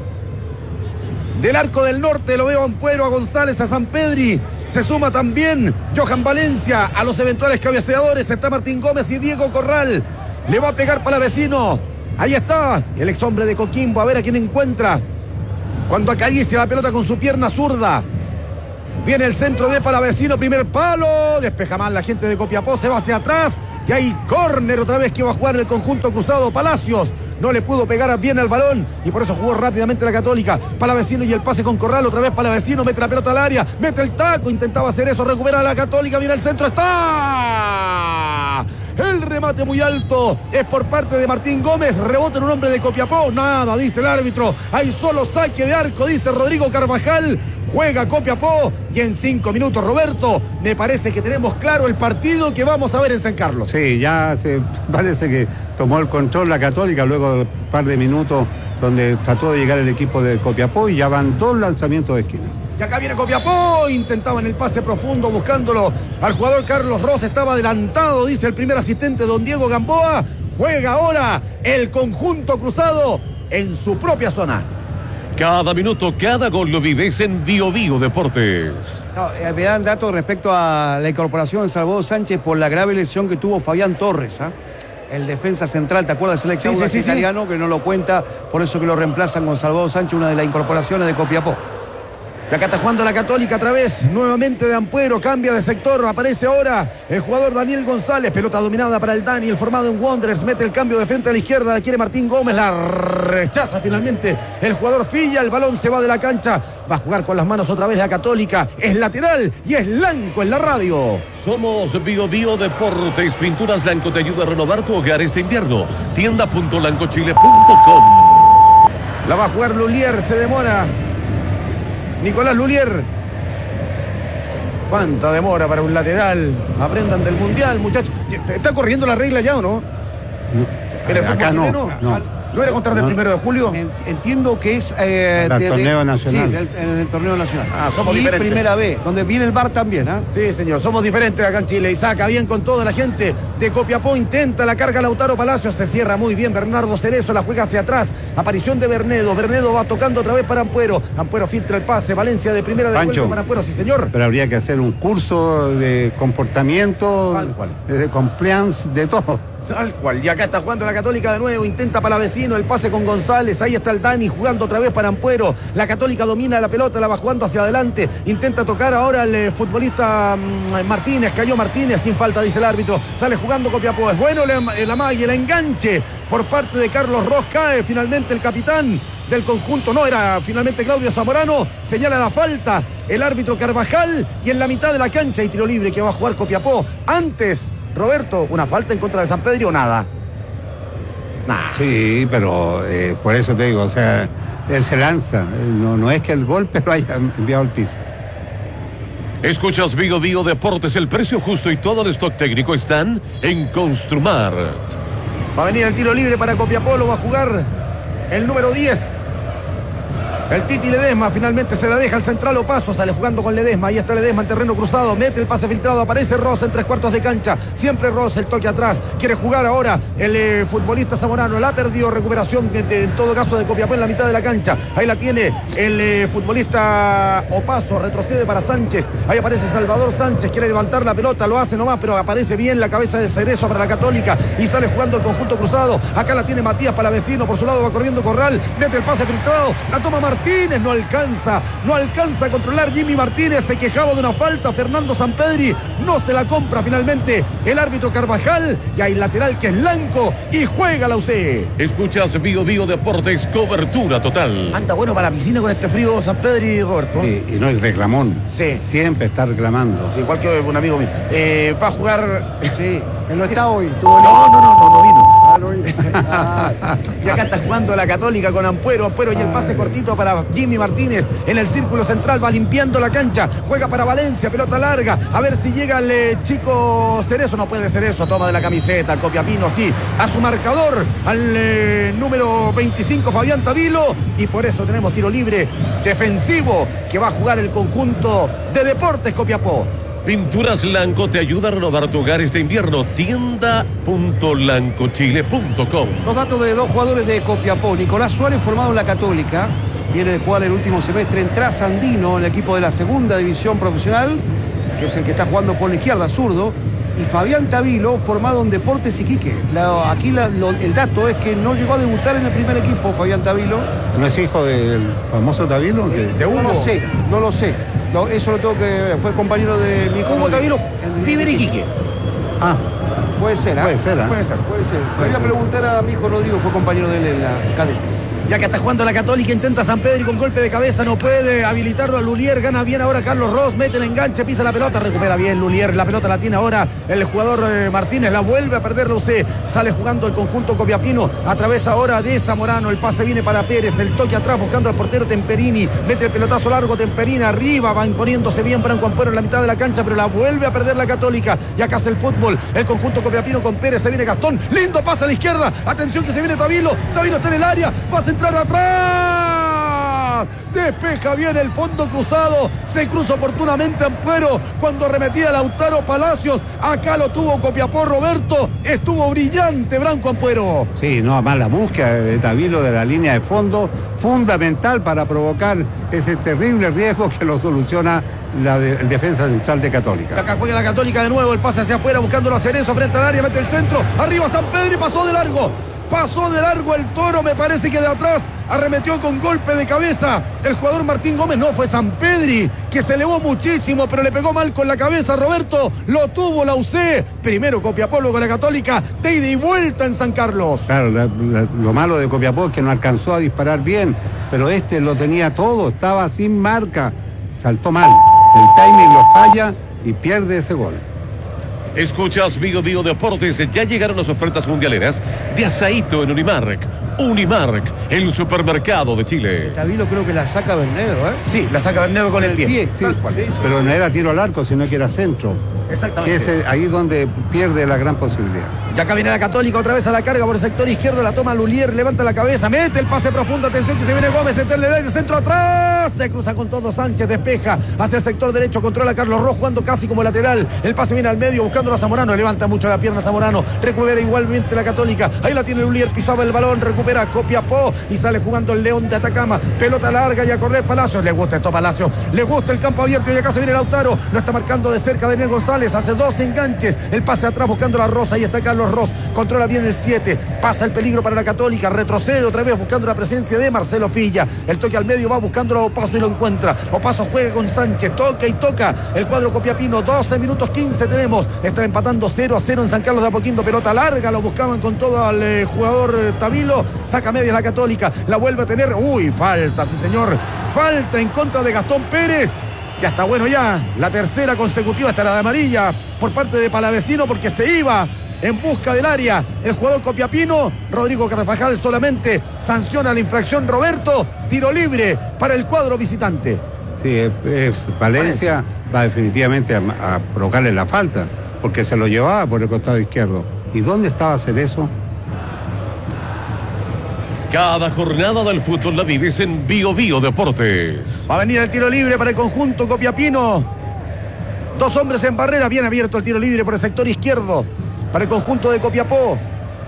Del arco del norte lo veo a Ampuero, a González, a San Pedri. Se suma también Johan Valencia a los eventuales cabeceadores. Está Martín Gómez y Diego Corral. Le va a pegar Palavecino. Ahí está el ex hombre de Coquimbo. A ver a quién encuentra. Cuando acaricia la pelota con su pierna zurda. Viene el centro de Palavecino, primer palo. Despeja mal la gente de Copiapó, se va hacia atrás. Y hay córner otra vez que va a jugar el conjunto cruzado. Palacios no le pudo pegar bien al balón y por eso jugó rápidamente la Católica. Palavecino y el pase con Corral, otra vez Palavecino, mete la pelota al área, mete el taco, intentaba hacer eso, recupera la Católica, viene el centro, está el remate muy alto, es por parte de Martín Gómez, rebota en un hombre de Copiapó, nada, dice el árbitro, hay solo saque de arco, dice Rodrigo Carvajal. Juega Copiapó y en 5 minutos, Roberto, me parece que tenemos claro el partido que vamos a ver en San Carlos. Sí, ya parece que tomó el control la Católica luego de un par de minutos donde trató de llegar el equipo de Copiapó y ya van 2 lanzamientos de esquina. Y acá viene Copiapó, intentaban el pase profundo buscándolo al jugador Carlos Ross, estaba adelantado, dice el primer asistente don Diego Gamboa. Juega ahora el conjunto cruzado en su propia zona. Cada minuto, cada gol lo vives en Bio Bio Deportes. No, me dan datos respecto a la incorporación de Salvador Sánchez por la grave lesión que tuvo Fabián Torres, el defensa central, ¿te acuerdas? El ex italiano que no lo cuenta, por eso que lo reemplazan con Salvador Sánchez, una de las incorporaciones de Copiapó. Y acá está jugando la Católica otra vez, nuevamente de Ampuero, cambia de sector, aparece ahora el jugador Daniel González, pelota dominada para el Dani, el formado en Wanderers, mete el cambio de frente a la izquierda, quiere Martín Gómez, la rechaza finalmente el jugador Filla, el balón se va de la cancha, va a jugar con las manos otra vez la Católica, es lateral y es blanco en la radio. Somos Bio Bio Deportes, Pinturas Blanco te ayuda a renovar tu hogar este invierno, tienda.blancochile.com. La va a jugar Lulier, se demora Nicolás Lulier. ¿Cuánta demora para un lateral? Aprendan del Mundial, muchachos. ¿Está corriendo la regla ya o no? Acá no. ¿No era contra el 1 de julio? Entiendo que es del torneo nacional. Sí, del torneo nacional. Somos y diferentes. Primera B, donde viene el VAR también, Sí, señor, somos diferentes acá en Chile. Y saca bien con toda la gente de Copiapó, intenta la carga Lautaro Palacios, se cierra muy bien Bernardo Cerezo, la juega hacia atrás, aparición de Bernedo va tocando otra vez para Ampuero filtra el pase, Valencia de primera de vuelta para Ampuero, sí señor. Pero habría que hacer un curso de comportamiento, de compliance, de todo. Tal cual, y acá está jugando la Católica de nuevo, intenta Palavecino, el pase con González, ahí está el Dani jugando otra vez para Ampuero, la Católica domina la pelota, la va jugando hacia adelante, intenta tocar ahora el futbolista Martínez, cayó Martínez, sin falta dice el árbitro, sale jugando Copiapó, es bueno la magia, el enganche por parte de Carlos Ross, cae finalmente el capitán del conjunto, no, era finalmente Claudio Zamorano, señala la falta, el árbitro Carvajal, y en la mitad de la cancha hay tiro libre que va a jugar Copiapó, antes Roberto, ¿una falta en contra de San Pedro o nada? Nah. Sí, pero por eso te digo, o sea, él se lanza, no es que el golpe lo haya enviado al piso. Escuchas Bio Bio Deportes, el precio justo y todo el stock técnico están en Construmart. Va a venir el tiro libre para Copiapó, lo va a jugar el número 10. El Titi Ledesma finalmente se la deja al central Opaso, sale jugando con Ledesma, ahí está Ledesma en terreno cruzado, mete el pase filtrado, aparece Ross en 3/4 de cancha, siempre Ross, el toque atrás, quiere jugar ahora el futbolista zamorano, la perdió, recuperación en todo caso de Copiapó en la mitad de la cancha, ahí la tiene el futbolista Opaso, retrocede para Sánchez, ahí aparece Salvador Sánchez, quiere levantar la pelota, lo hace nomás, pero aparece bien la cabeza de Cerezo para la Católica y sale jugando el conjunto cruzado, acá la tiene Matías Palavecino, por su lado va corriendo Corral, mete el pase filtrado, la toma Martínez, no alcanza a controlar Jimmy Martínez, se quejaba de una falta, Fernando Sampedri no se la compra finalmente el árbitro Carvajal y hay lateral que es Lanco y juega la UC. Escuchas Bio Bio Deportes, cobertura total. Anda bueno para la piscina con este frío Sampedri, Roberto. Sí, y no es reclamón. Sí. Siempre está reclamando. Sí, igual que un amigo mío. Va a jugar. Sí, que no está hoy. No vino. Ah, Y acá está jugando la Católica con Ampuero y el pase cortito para Jimmy Martínez en el círculo central, va limpiando la cancha, juega para Valencia, pelota larga, a ver si llega el chico Cerezo, no puede ser eso, toma de la camiseta, el Copiapino, sí, a su marcador, al número 25 Fabián Tavilo, y por eso tenemos tiro libre defensivo que va a jugar el conjunto de Deportes Copiapó. Pinturas Lanco te ayuda a renovar tu hogar este invierno. Tienda.lancochile.com. Los datos de dos jugadores de Copiapó. Nicolás Suárez, formado en la Católica, viene de jugar el último semestre en Trasandino, en el equipo de la segunda división profesional, que es el que está jugando por la izquierda, zurdo. Y Fabián Tavilo, formado en Deportes Iquique. El dato es que no llegó a debutar en el primer equipo, Fabián Tavilo. ¿No es hijo del famoso Tavilo? De Hugo. No lo sé. Eso lo tengo que ver. Fue compañero de mi hijo. Hugo Tavilo vive en Iquique. Ah. Puede ser, Puede ser. Le voy a preguntar a mi hijo Rodrigo, fue compañero de él en la Cadetes. Ya que está jugando la Católica, intenta Sampedri con golpe de cabeza, no puede habilitarlo a Lulier, gana bien ahora Carlos Ross, mete el enganche, pisa la pelota, recupera bien Lulier, la pelota la tiene ahora el jugador Martínez, la vuelve a perder la UC, sale jugando el conjunto copiapino, a través ahora de Zamorano, el pase viene para Pérez, el toque atrás buscando al portero Temperini, mete el pelotazo largo, Temperini arriba, va imponiéndose bien Branco Ampuero en la mitad de la cancha, pero la vuelve a perder la Católica, y acá hace el fútbol, el conjunto copiapino con Pérez, se viene Gastón, lindo pase a la izquierda, atención que se viene Tavilo está en el área, va a centrar atrás, despeja bien el fondo cruzado, se cruza oportunamente Ampuero cuando arremetía Lautaro Palacios, acá lo tuvo Copiapó Roberto, estuvo brillante Branco Ampuero. Sí, no, además la búsqueda de Tavilo de la línea de fondo, fundamental para provocar ese terrible riesgo que lo soluciona el defensa central de Católica. Acá juega la Católica de nuevo, el pase hacia afuera buscándolo a Cerezo frente al área, mete el centro, arriba Sampedri, pasó de largo el Toro, me parece que de atrás arremetió con golpe de cabeza el jugador Martín Gómez, no, fue Sampedri que se elevó muchísimo pero le pegó mal con la cabeza Roberto, lo tuvo la UC, primero Copiapó luego la Católica, de ida y vuelta en San Carlos. Claro, lo malo de Copiapó es que no alcanzó a disparar bien, pero lo tenía todo, estaba sin marca, saltó mal, el timing lo falla y pierde ese gol. Escuchas Bio Bio Deportes, ya llegaron las ofertas mundialeras de Asaíto en Unimark. Unimark, el supermercado de Chile. Tavilo creo que la saca Bernedo, ¿eh? Sí, la saca Bernedo con el pie. Sí, pero no era tiro al arco, sino que era centro. Exactamente. Que es ahí donde pierde la gran posibilidad. Ya acá viene la Católica otra vez a la carga por el sector izquierdo, la toma Lulier, levanta la cabeza, mete el pase profundo, atención que se viene Gómez, el centro atrás, se cruza con todo Sánchez, despeja hacia el sector derecho, controla a Carlos Ross jugando casi como lateral, el pase viene al medio buscando a Zamorano, levanta mucho la pierna Zamorano, recupera igualmente la Católica, ahí la tiene Lulier, pisaba el balón, recupera Copiapó y sale jugando el León de Atacama, pelota larga y a correr Palacios, le gusta esto Palacios, le gusta el campo abierto y acá se viene Lautaro, lo está marcando de cerca Daniel González, hace dos enganches, el pase atrás buscando la Rosa, ahí está Carlos Ross, controla bien el 7, pasa el peligro para la Católica, retrocede otra vez buscando la presencia de Marcelo Filla, el toque al medio va buscándolo a Opaso y lo encuentra, Opaso juega con Sánchez, toca y toca el cuadro copiapino, 12 minutos 15 tenemos, está empatando 0-0 en San Carlos de Apoquindo, pelota larga, lo buscaban con todo al jugador Tavilo, saca media la Católica, la vuelve a tener, falta, sí señor, falta en contra de Gastón Pérez. Ya está bueno ya, la tercera consecutiva está la de amarilla por parte de Palavecino porque se iba en busca del área el jugador copiapino. Rodrigo Carvajal solamente sanciona la infracción Roberto, tiro libre para el cuadro visitante. Sí, Valencia va definitivamente a provocarle la falta porque se lo llevaba por el costado izquierdo. ¿Y dónde estaba Cerezo? Cada jornada del fútbol la vives en Bio Bio Deportes. Va a venir el tiro libre para el conjunto copiapino. 2 hombres en barrera, bien abierto el tiro libre por el sector izquierdo para el conjunto de Copiapó.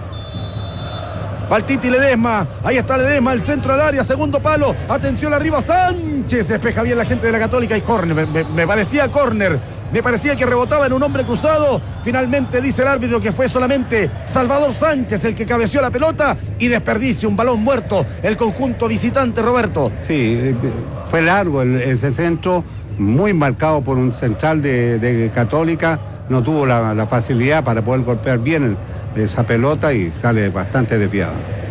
Valtiti Ledesma, ahí está Ledesma, el centro al área, segundo palo, atención arriba, Sánchez, despeja bien la gente de la Católica y córner, me parecía córner, me parecía que rebotaba en un hombre cruzado, finalmente dice el árbitro que fue solamente Salvador Sánchez el que cabeció la pelota y desperdicia un balón muerto el conjunto visitante, Roberto. Sí, fue largo ese centro, muy marcado por un central de Católica, no tuvo la facilidad para poder golpear bien esa pelota y sale bastante desviada.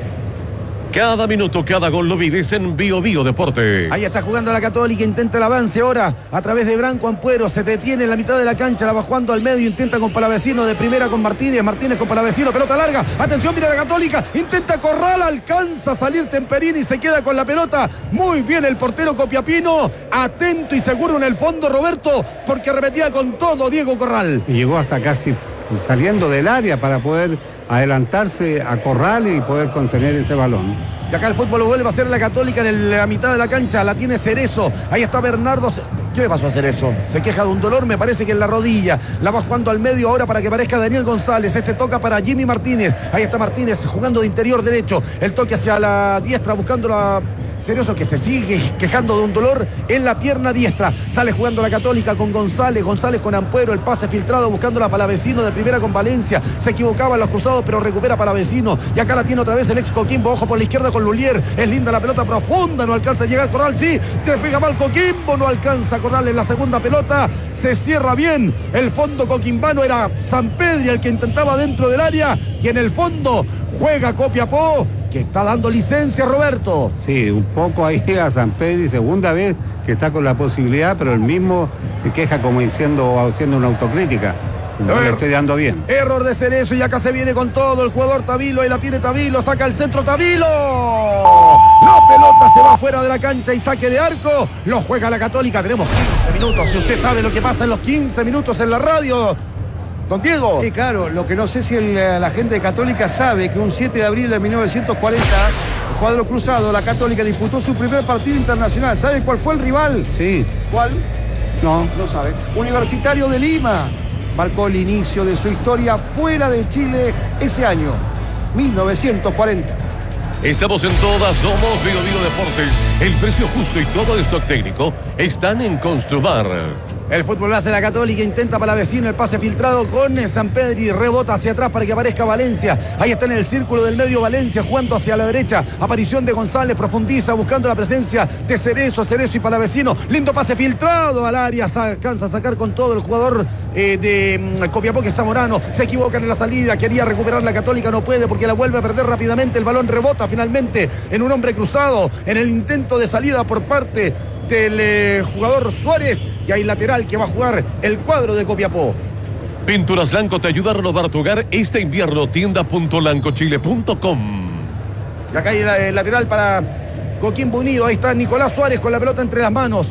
Cada minuto, cada gol lo vives en Bio Bio Deportes. Ahí está jugando la Católica, intenta el avance ahora a través de Branco Ampuero, se detiene en la mitad de la cancha, la va jugando al medio, intenta con Palavecino, de primera con Martínez con Palavecino, pelota larga, atención, mira la Católica, intenta Corral, alcanza a salir Temperini y se queda con la pelota, muy bien el portero copiapino, atento y seguro en el fondo, Roberto, porque repetía con todo Diego Corral. Y llegó hasta casi saliendo del área para poder adelantarse a Corral y poder contener ese balón. Y acá el fútbol lo vuelve a hacer la Católica en la mitad de la cancha, la tiene Cerezo, ahí está Bernardo. ¿Qué le pasó a Cerezo? Se queja de un dolor, me parece que en la rodilla, la va jugando al medio ahora para que parezca Daniel González, toca para Jimmy Martínez, ahí está Martínez jugando de interior derecho, el toque hacia la diestra buscando la Cerezo que se sigue quejando de un dolor en la pierna diestra, sale jugando la Católica con González con Ampuero, el pase filtrado buscando la Palavecino de primera con Valencia, se equivocaban los cruzados pero recupera Palavecino y acá la tiene otra vez el ex Coquimbo, ojo por la izquierda con Lulier, es linda la pelota profunda, no alcanza a llegar Corral, sí, despega mal Coquimbo, no alcanza Corral en la segunda pelota, se cierra bien el fondo coquimbano, era Sampedri el que intentaba dentro del área y en el fondo juega Copiapó que está dando licencia, Roberto. Sí, un poco ahí a Sampedri, segunda vez que está con la posibilidad, pero él mismo se queja como diciendo o haciendo una autocrítica. No le estoy dando bien. Error de Cerezo y acá se viene con todo el jugador Tavilo, ahí la tiene Tavilo, saca el centro Tavilo. La pelota se va fuera de la cancha y saque de arco. Lo juega la Católica, tenemos 15 minutos. Si usted sabe lo que pasa en los 15 minutos en la radio, don Diego. Sí, claro, lo que no sé si la gente de Católica sabe que un 7 de abril de 1940, el cuadro cruzado, la Católica disputó su primer partido internacional. ¿Sabe cuál fue el rival? Sí. ¿Cuál? No. No sabe. Universitario de Lima. Marcó el inicio de su historia fuera de Chile ese año, 1940. Estamos en todas, somos Bio Bio Deportes. El precio justo y todo el stock técnico están en Construmar. El fútbol hace la Católica, intenta Palavecino, el pase filtrado con Sampedri, rebota hacia atrás para que aparezca Valencia. Ahí está en el círculo del medio Valencia, jugando hacia la derecha. Aparición de González, profundiza, buscando la presencia de Cerezo y Palavecino. Lindo pase filtrado al área, alcanza a sacar con todo el jugador de Copiapó, que es Zamorano. Se equivocan en la salida, quería recuperar la Católica, no puede porque la vuelve a perder rápidamente. El balón rebota finalmente en un hombre cruzado, en el intento de salida por parte del jugador Suárez, y hay lateral que va a jugar el cuadro de Copiapó. Pinturas Lanco te ayuda a renovar tu hogar este invierno. tienda.lancochile.com. Y acá hay el lateral para Coquimbo Unido. Ahí está Nicolás Suárez con la pelota entre las manos.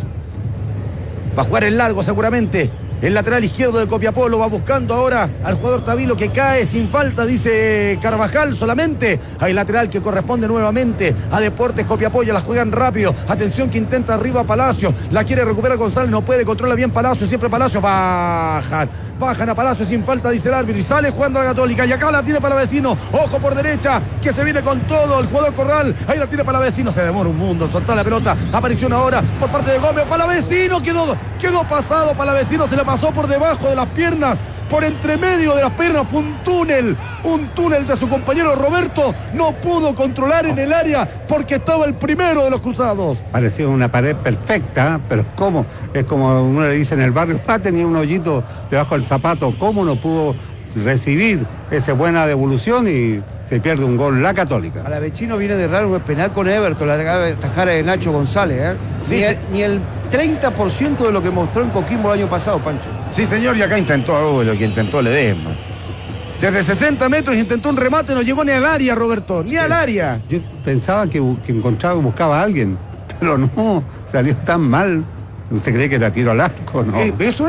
Va a jugar el largo seguramente. El lateral izquierdo de Copiapó lo va buscando ahora al jugador Tavilo, que cae sin falta, dice Carvajal solamente. Hay lateral que corresponde nuevamente a Deportes Copiapó, ya la juegan rápido. Atención que intenta arriba Palacios, la quiere recuperar González, no puede, controla bien Palacios, siempre Palacios, bajan a Palacios sin falta, dice el árbitro, y sale jugando la Católica. Y acá la tiene Palavecino, ojo por derecha, que se viene con todo el jugador Corral. Ahí la tiene Palavecino, se demora un mundo en soltar la pelota. Aparición ahora por parte de Gómez. Palavecino quedó pasado. Palavecino se le pasó por debajo de las piernas, por entre medio de las piernas. Fue un túnel de su compañero Roberto. No pudo controlar en el área porque estaba el primero de los cruzados. Parecía una pared perfecta, pero ¿cómo? Es como uno le dice en el barrio, tenía un hoyito debajo del zapato. ¿Cómo no pudo recibir esa buena devolución y se pierde un gol la Católica? Palavecino viene de errar un penal con Everton, la tajara de Nacho González. Sí, ni el 30% de lo que mostró en Coquimbo el año pasado, Pancho. Sí, señor, y acá intentó lo que intentó Ledesma. Desde 60 metros intentó un remate, no llegó ni al área, Roberto, ni al área. Yo pensaba que encontraba y buscaba a alguien, pero no, salió tan mal. ¿Usted cree que la tiró al arco? No. ¿Eso era?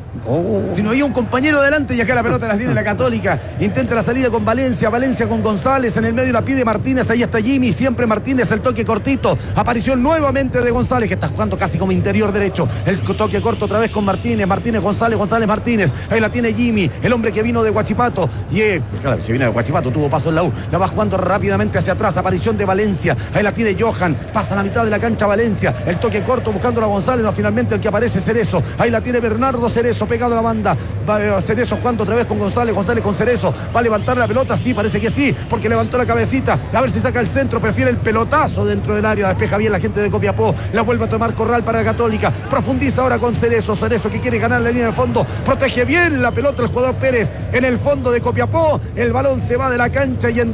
Si no había un compañero adelante y acá la pelota la tiene la Católica. Intenta la salida con Valencia con González. En el medio la pide Martínez. Ahí está Jimmy. Siempre Martínez. El toque cortito. Aparición nuevamente de González, que está jugando casi como interior derecho. El toque corto otra vez con Martínez. González, Martínez. Ahí la tiene Jimmy, el hombre que vino de Huachipato. Y claro, si viene de Huachipato, tuvo paso en la U. La va jugando rápidamente hacia atrás. Aparición de Valencia. Ahí la tiene Johan. Pasa a la mitad de la cancha Valencia. El toque corto buscando a González. No, finalmente el que aparece es Cerezo. Ahí la tiene Bernardo Cerezo pegado a la banda. Va Cerezo jugando otra vez con González con Cerezo. Va a levantar la pelota, sí, parece que sí, porque levantó la cabecita. A ver si saca el centro, prefiere el pelotazo dentro del área. Despeja bien la gente de Copiapó. La vuelve a tomar Corral para la Católica. Profundiza ahora con Cerezo que quiere ganar la línea de fondo. Protege bien la pelota el jugador Pérez en el fondo de Copiapó. El balón se va de la cancha y en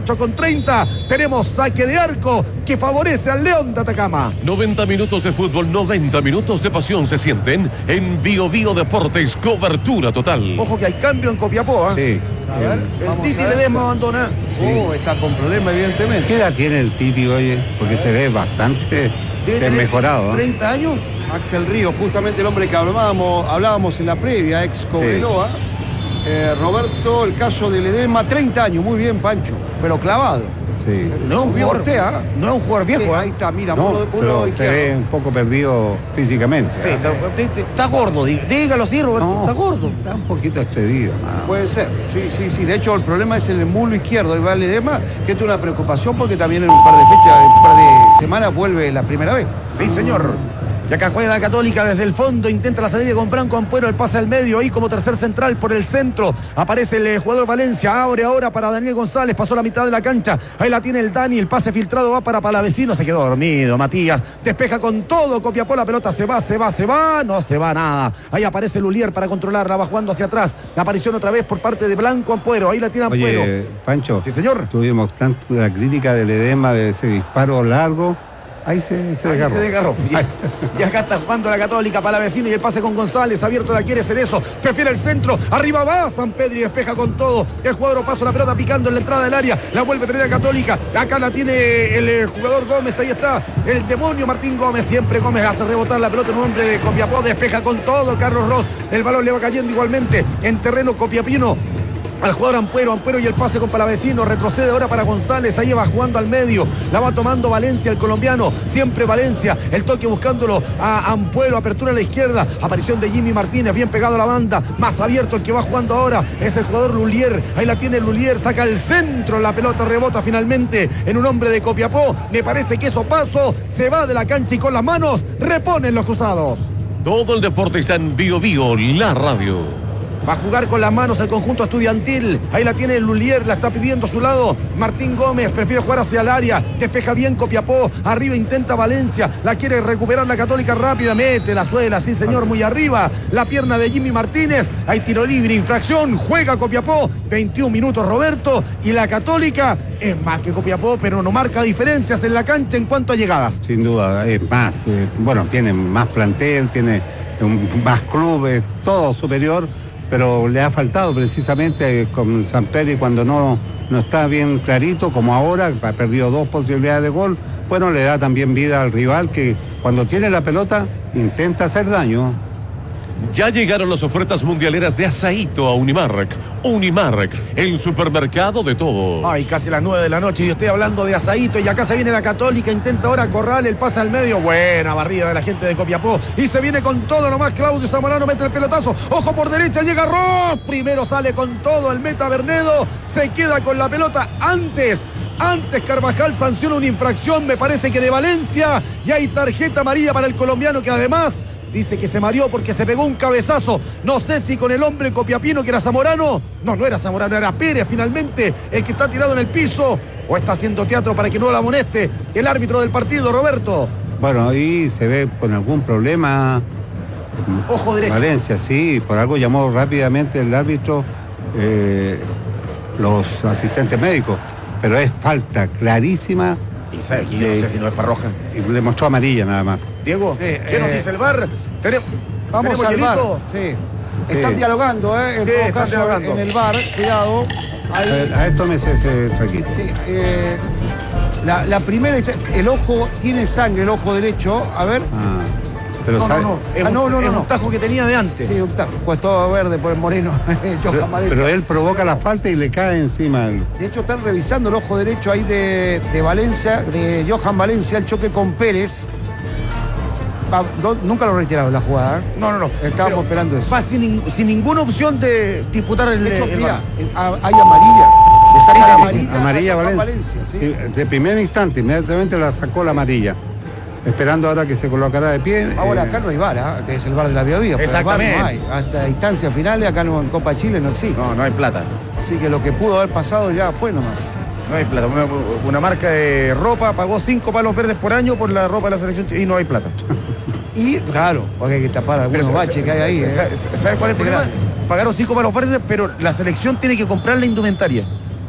18:30 tenemos saque de arco que favorece al León de Atacama. 90 minutos de fútbol, 90 minutos de pasión se sienten en Bio Bio Deportes. Cobertura total. Ojo que hay cambio en Copiapó, ¿eh? Sí. A ver, el Titi Ledesma abandona. Está con problemas, evidentemente. ¿Qué edad tiene el Titi, oye? Porque se ve bastante desmejorado. 30 años. Axel Río, justamente el hombre que hablábamos en la previa, ex Cobreloa. Roberto, el caso de Ledesma, 30 años, muy bien, Pancho, pero clavado. Sí. No es un jugador viejo. Ahí está, mira, pero se ve un poco perdido físicamente. Sí, está gordo, dígalo así, Roberto, está gordo. Está un poquito excedido. Puede ser, sí. De hecho, el problema es el muslo izquierdo. Y va Ledesma, que es una preocupación porque también en un par de fechas, en un par de semanas vuelve la primera vez. Sí, señor. Y acá juega la Católica desde el fondo, intenta la salida con Branco Ampuero, el pase al medio, ahí como tercer central por el centro, aparece el jugador Valencia, abre ahora para Daniel González, pasó la mitad de la cancha, ahí la tiene el Dani, el pase filtrado va para Palavecino, se quedó dormido Matías, despeja con todo, Copiapó, la pelota se va, no se va nada, ahí aparece Lulier para controlarla, va jugando hacia atrás, la aparición otra vez por parte de Blanco Ampuero, ahí la tiene Ampuero. Oye, Pancho, sí señor, tuvimos tanto la crítica del Ledesma de ese disparo largo. Ahí se desgarró. Y acá está jugando la Católica para la vecina y el pase con González. Abierto la quiere Cerezo. Prefiere el centro. Arriba va San Pedro y despeja con todo. El jugador pasa la pelota picando en la entrada del área. La vuelve a tener la Católica. Acá la tiene el jugador Gómez. Ahí está el demonio Martín Gómez. Siempre Gómez hace rebotar la pelota en un hombre de Copiapó. Despeja con todo Carlos Ross. El balón le va cayendo igualmente en terreno copiapino al jugador Ampuero y el pase con Palavecino, retrocede ahora para González, ahí va jugando al medio, la va tomando Valencia, el colombiano, siempre Valencia, el toque buscándolo a Ampuero, apertura a la izquierda, aparición de Jimmy Martínez, bien pegado a la banda, más abierto el que va jugando ahora, es el jugador Lulier, ahí la tiene Lulier, saca el centro, la pelota rebota finalmente en un hombre de Copiapó, me parece que eso pasó, se va de la cancha y con las manos reponen los cruzados. Todo el deporte está en Bio Bio, la radio. Va a jugar con las manos el conjunto estudiantil. Ahí la tiene Lulier, la está pidiendo a su lado. Martín Gómez prefiere jugar hacia el área. Despeja bien Copiapó. Arriba intenta Valencia. La quiere recuperar la Católica rápida. Mete la suela, sí señor, muy arriba. La pierna de Jimmy Martínez. Hay tiro libre, infracción. Juega Copiapó. 21 minutos Roberto. Y la Católica es más que Copiapó, pero no marca diferencias en la cancha en cuanto a llegadas. Sin duda, es más. Bueno, tiene más plantel, tiene más clubes, todo superior. Pero le ha faltado precisamente con San Pedro cuando no está bien clarito, como ahora, ha perdido 2 posibilidades de gol, bueno, le da también vida al rival que cuando tiene la pelota intenta hacer daño. Ya llegaron las ofertas mundialeras de Asaíto a Unimark. Unimark, el supermercado de todos. Ay, casi las 9 de la noche y yo estoy hablando de Asaíto y acá se viene la Católica, intenta ahora Corral, el pase al medio, buena barrida de la gente de Copiapó y se viene con todo nomás Claudio Zamorano, mete el pelotazo, ojo por derecha, llega Ross, primero sale con todo el meta Bernedo, se queda con la pelota antes Carvajal sanciona una infracción, me parece que de Valencia, y hay tarjeta amarilla para el colombiano que además dice que se mareó porque se pegó un cabezazo. No sé si con el hombre copiapino que era Zamorano. No era Zamorano, era Pérez finalmente el que está tirado en el piso. O está haciendo teatro para que no la amoneste el árbitro del partido, Roberto. Bueno, ahí se ve con algún problema. Ojo derecho. Valencia, sí, por algo llamó rápidamente el árbitro, los asistentes médicos. Pero es falta clarísima. Y sabe que yo no sé si no es para roja. Y le mostró amarilla nada más. Diego, ¿qué nos dice el VAR? Vamos al VAR. Sí. Están dialogando, en todo caso, dialogando en el VAR. Cuidado. A ver, tómese ese tranquilo. Sí. La primera, el ojo tiene sangre, el ojo derecho. A ver. Pero no. Es un tajo que tenía de antes. Sí, un tajo. Pues todo verde por el Moreno. pero él provoca la falta y le cae encima. De hecho, están revisando el ojo derecho ahí de Valencia, de Johan Valencia, el choque con Pérez. Nunca lo retiraron la jugada. No. Estábamos esperando eso. Va sin ninguna opción de disputar el. De hecho, mira, hay amarilla. Le saca la amarilla. Amarilla Valencia. Sí. De primer instante, inmediatamente la sacó la amarilla. Esperando ahora que se colocará de pie. Ahora acá no hay VAR, es el VAR de la Biobío. Exactamente. No hay. Hasta instancias finales, acá no, en Copa Chile no existe. No hay plata. Así que lo que pudo haber pasado ya fue nomás. No hay plata. Una marca de ropa pagó 5 palos verdes por año por la ropa de la selección y no hay plata. Y claro, porque hay que tapar algunos baches que hay ahí. ¿Sabes cuál es el problema? Pagaron 5 palos verdes, pero la selección tiene que comprar la indumentaria.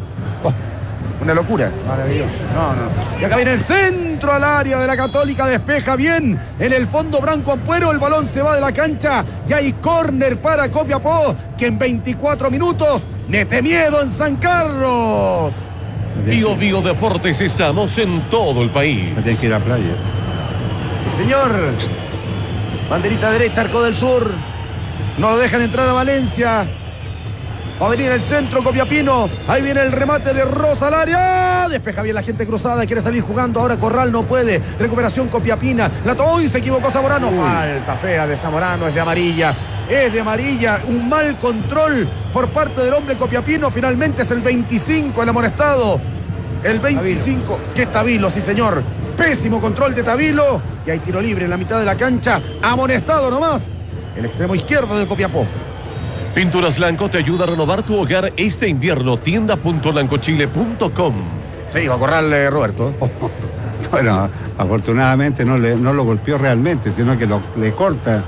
Una locura. Maravilloso. No. Y acá viene el centro al área de la Católica, despeja bien en el fondo Branco Ampuero, el balón se va de la cancha y hay córner para Copiapó, que en 24 minutos mete miedo en San Carlos. Bio Deportes, estamos en todo el país. Tienes que ir a la playa. Sí, señor. Banderita derecha, Arco del Sur. No lo dejan entrar a Valencia. Va a venir el centro, Copiapino. Ahí viene el remate de Rosa al área. Despeja bien la gente cruzada. Quiere salir jugando. Ahora Corral no puede. Recuperación Copiapina. La tomó y se equivocó Zamorano. Falta fea de Zamorano. Es de amarilla. Un mal control por parte del hombre Copiapino. Finalmente es el 25 el amonestado. El 25. Tabilo. Que es Tabilo, sí señor. Pésimo control de Tabilo. Y hay tiro libre en la mitad de la cancha. Amonestado nomás. El extremo izquierdo de Copiapó. Pinturas Blanco te ayuda a renovar tu hogar este invierno. Tienda.blancochile.com. Sí, va a correr Roberto. Bueno, afortunadamente no lo golpeó realmente, sino que le corta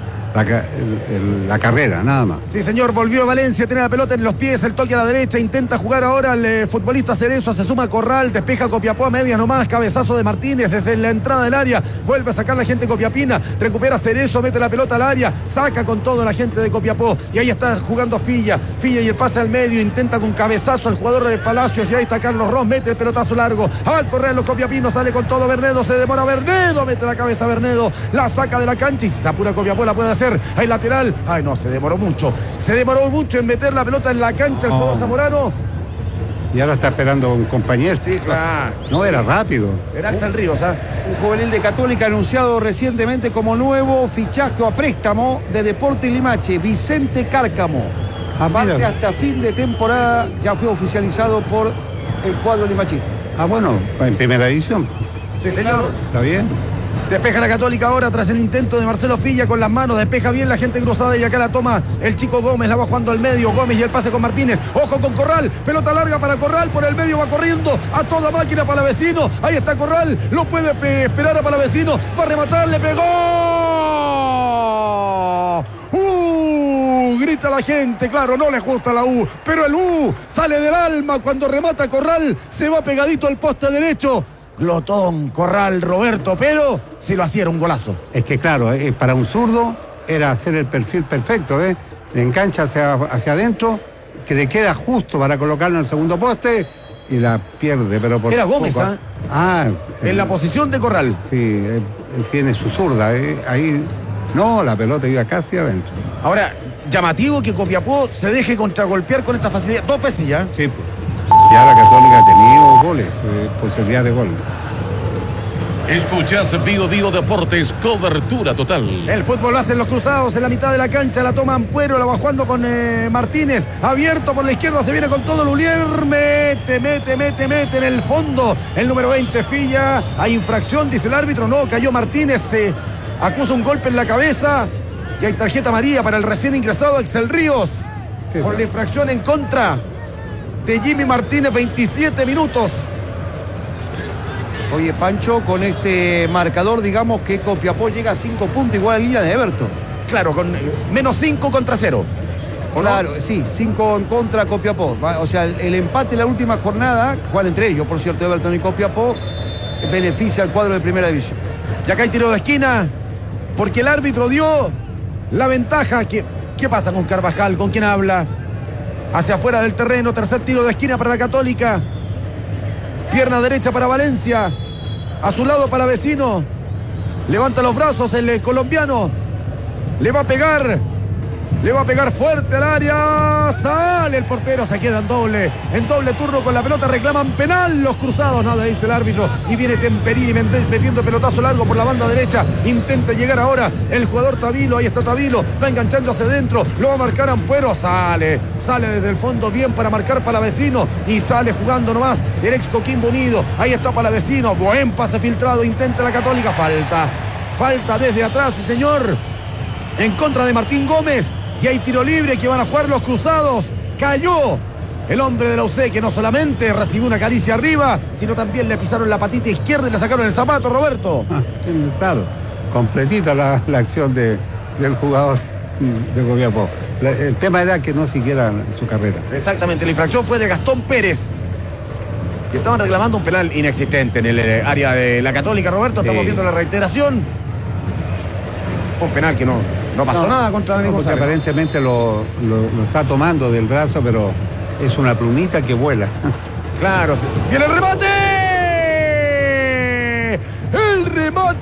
la carrera, nada más. Sí, señor, volvió a Valencia, tiene la pelota en los pies, el toque a la derecha, intenta jugar ahora el futbolista Cerezo, se suma Corral, despeja Copiapó a media nomás, cabezazo de Martínez desde la entrada del área, vuelve a sacar la gente Copiapina, recupera Cerezo, mete la pelota al área, saca con todo la gente de Copiapó, y ahí está jugando Filla y el pase al medio, intenta con cabezazo al jugador de Palacios, y ahí está Carlos Ron, mete el pelotazo largo, a correr los Copiapinos, sale con todo Bernedo, se demora Bernedo, mete la cabeza Bernedo, la saca de la cancha y se apura Copiapó, la puede hacer. Hay lateral. Ay, no, se demoró mucho en meter la pelota en la cancha el jugador Zamorano. Y ahora está esperando un compañero. Sí, claro. No, era rápido. Era Axel Ríos, ¿ah? Un juvenil de Católica anunciado recientemente como nuevo fichaje a préstamo de Deportes Limache, Vicente Cárcamo. Aparte, hasta fin de temporada ya fue oficializado por el cuadro limachí. Bueno, en primera edición. Sí, señor. Está bien. Despeja la Católica ahora tras el intento de Marcelo Filla con las manos. Despeja bien la gente cruzada y acá la toma el chico Gómez. La va jugando al medio. Gómez y el pase con Martínez. Ojo con Corral. Pelota larga para Corral. Por el medio va corriendo a toda máquina para Palavecino. Ahí está Corral. Lo puede esperar a Palavecino. Va a rematar. Le pegó. Grita la gente. Claro, no les gusta la U. Pero el U sale del alma cuando remata Corral. Se va pegadito al poste derecho. Glotón, Corral, Roberto, pero si lo hacía era un golazo. Es que claro, para un zurdo era hacer el perfil perfecto, le engancha hacia adentro, que le queda justo para colocarlo en el segundo poste y la pierde, pero por era Gómez, poco. En la posición de Corral. Sí, tiene su zurda, ahí no, la pelota iba casi adentro. Ahora, llamativo que Copiapó se deje contragolpear con esta facilidad, 2 veces ya. Sí, ya la Católica ha tenido goles, posibilidad de gol. Escuchas Bio Deportes, cobertura total. El fútbol lo hacen los cruzados en la mitad de la cancha, la toma Ampuero, la va jugando con Martínez, abierto por la izquierda, se viene con todo Lulier, mete en el fondo, el número 20 Filla, hay infracción, dice el árbitro, no, cayó Martínez, se acusa un golpe en la cabeza y hay tarjeta amarilla para el recién ingresado Axel Ríos, por la infracción en contra de Jimmy Martínez, 27 minutos. Oye, Pancho, con este marcador, digamos que Copiapó llega a 5 puntos, igual a la línea de Everton. Claro, con menos 5 contra 0. Claro, sí, 5 en contra Copiapó. O sea, el empate en la última jornada, juegan entre ellos, por cierto, Everton y Copiapó, beneficia al cuadro de primera división. Y acá hay tiro de esquina, porque el árbitro dio la ventaja. ¿Qué pasa con Carvajal? ¿Con quién habla? Hacia afuera del terreno, tercer tiro de esquina para la Católica. Pierna derecha para Valencia. A su lado Palavecino. Levanta los brazos el colombiano. Le va a pegar fuerte al área. Sale el portero, se queda en doble turno con la pelota. Reclaman penal los cruzados. Nada dice el árbitro. Y viene Temperini metiendo pelotazo largo por la banda derecha. Intenta llegar ahora el jugador Tavilo. Ahí está Tavilo. Va enganchando hacia adentro. Lo va a marcar Ampuero. Sale desde el fondo bien para marcar Palavecino. Y sale jugando nomás el ex Coquimbo Unido. Ahí está Palavecino. Buen pase filtrado. Intenta la Católica. Falta desde atrás, sí señor. En contra de Martín Gómez. Y hay tiro libre que van a jugar los cruzados. Cayó el hombre de la UC, que no solamente recibió una caricia arriba, sino también le pisaron la patita izquierda y le sacaron el zapato, Roberto. Claro, completita la acción del jugador de Copiapó. El tema era que no siguiera su carrera. Exactamente, la infracción fue de Gastón Pérez. Y estaban reclamando un penal inexistente en el área de la Católica, Roberto. Estamos viendo la reiteración. Un penal que no pasó nada contra Dani González. Aparentemente lo está tomando del brazo, pero es una plumita que vuela. Claro, sí. ¡Viene el remate!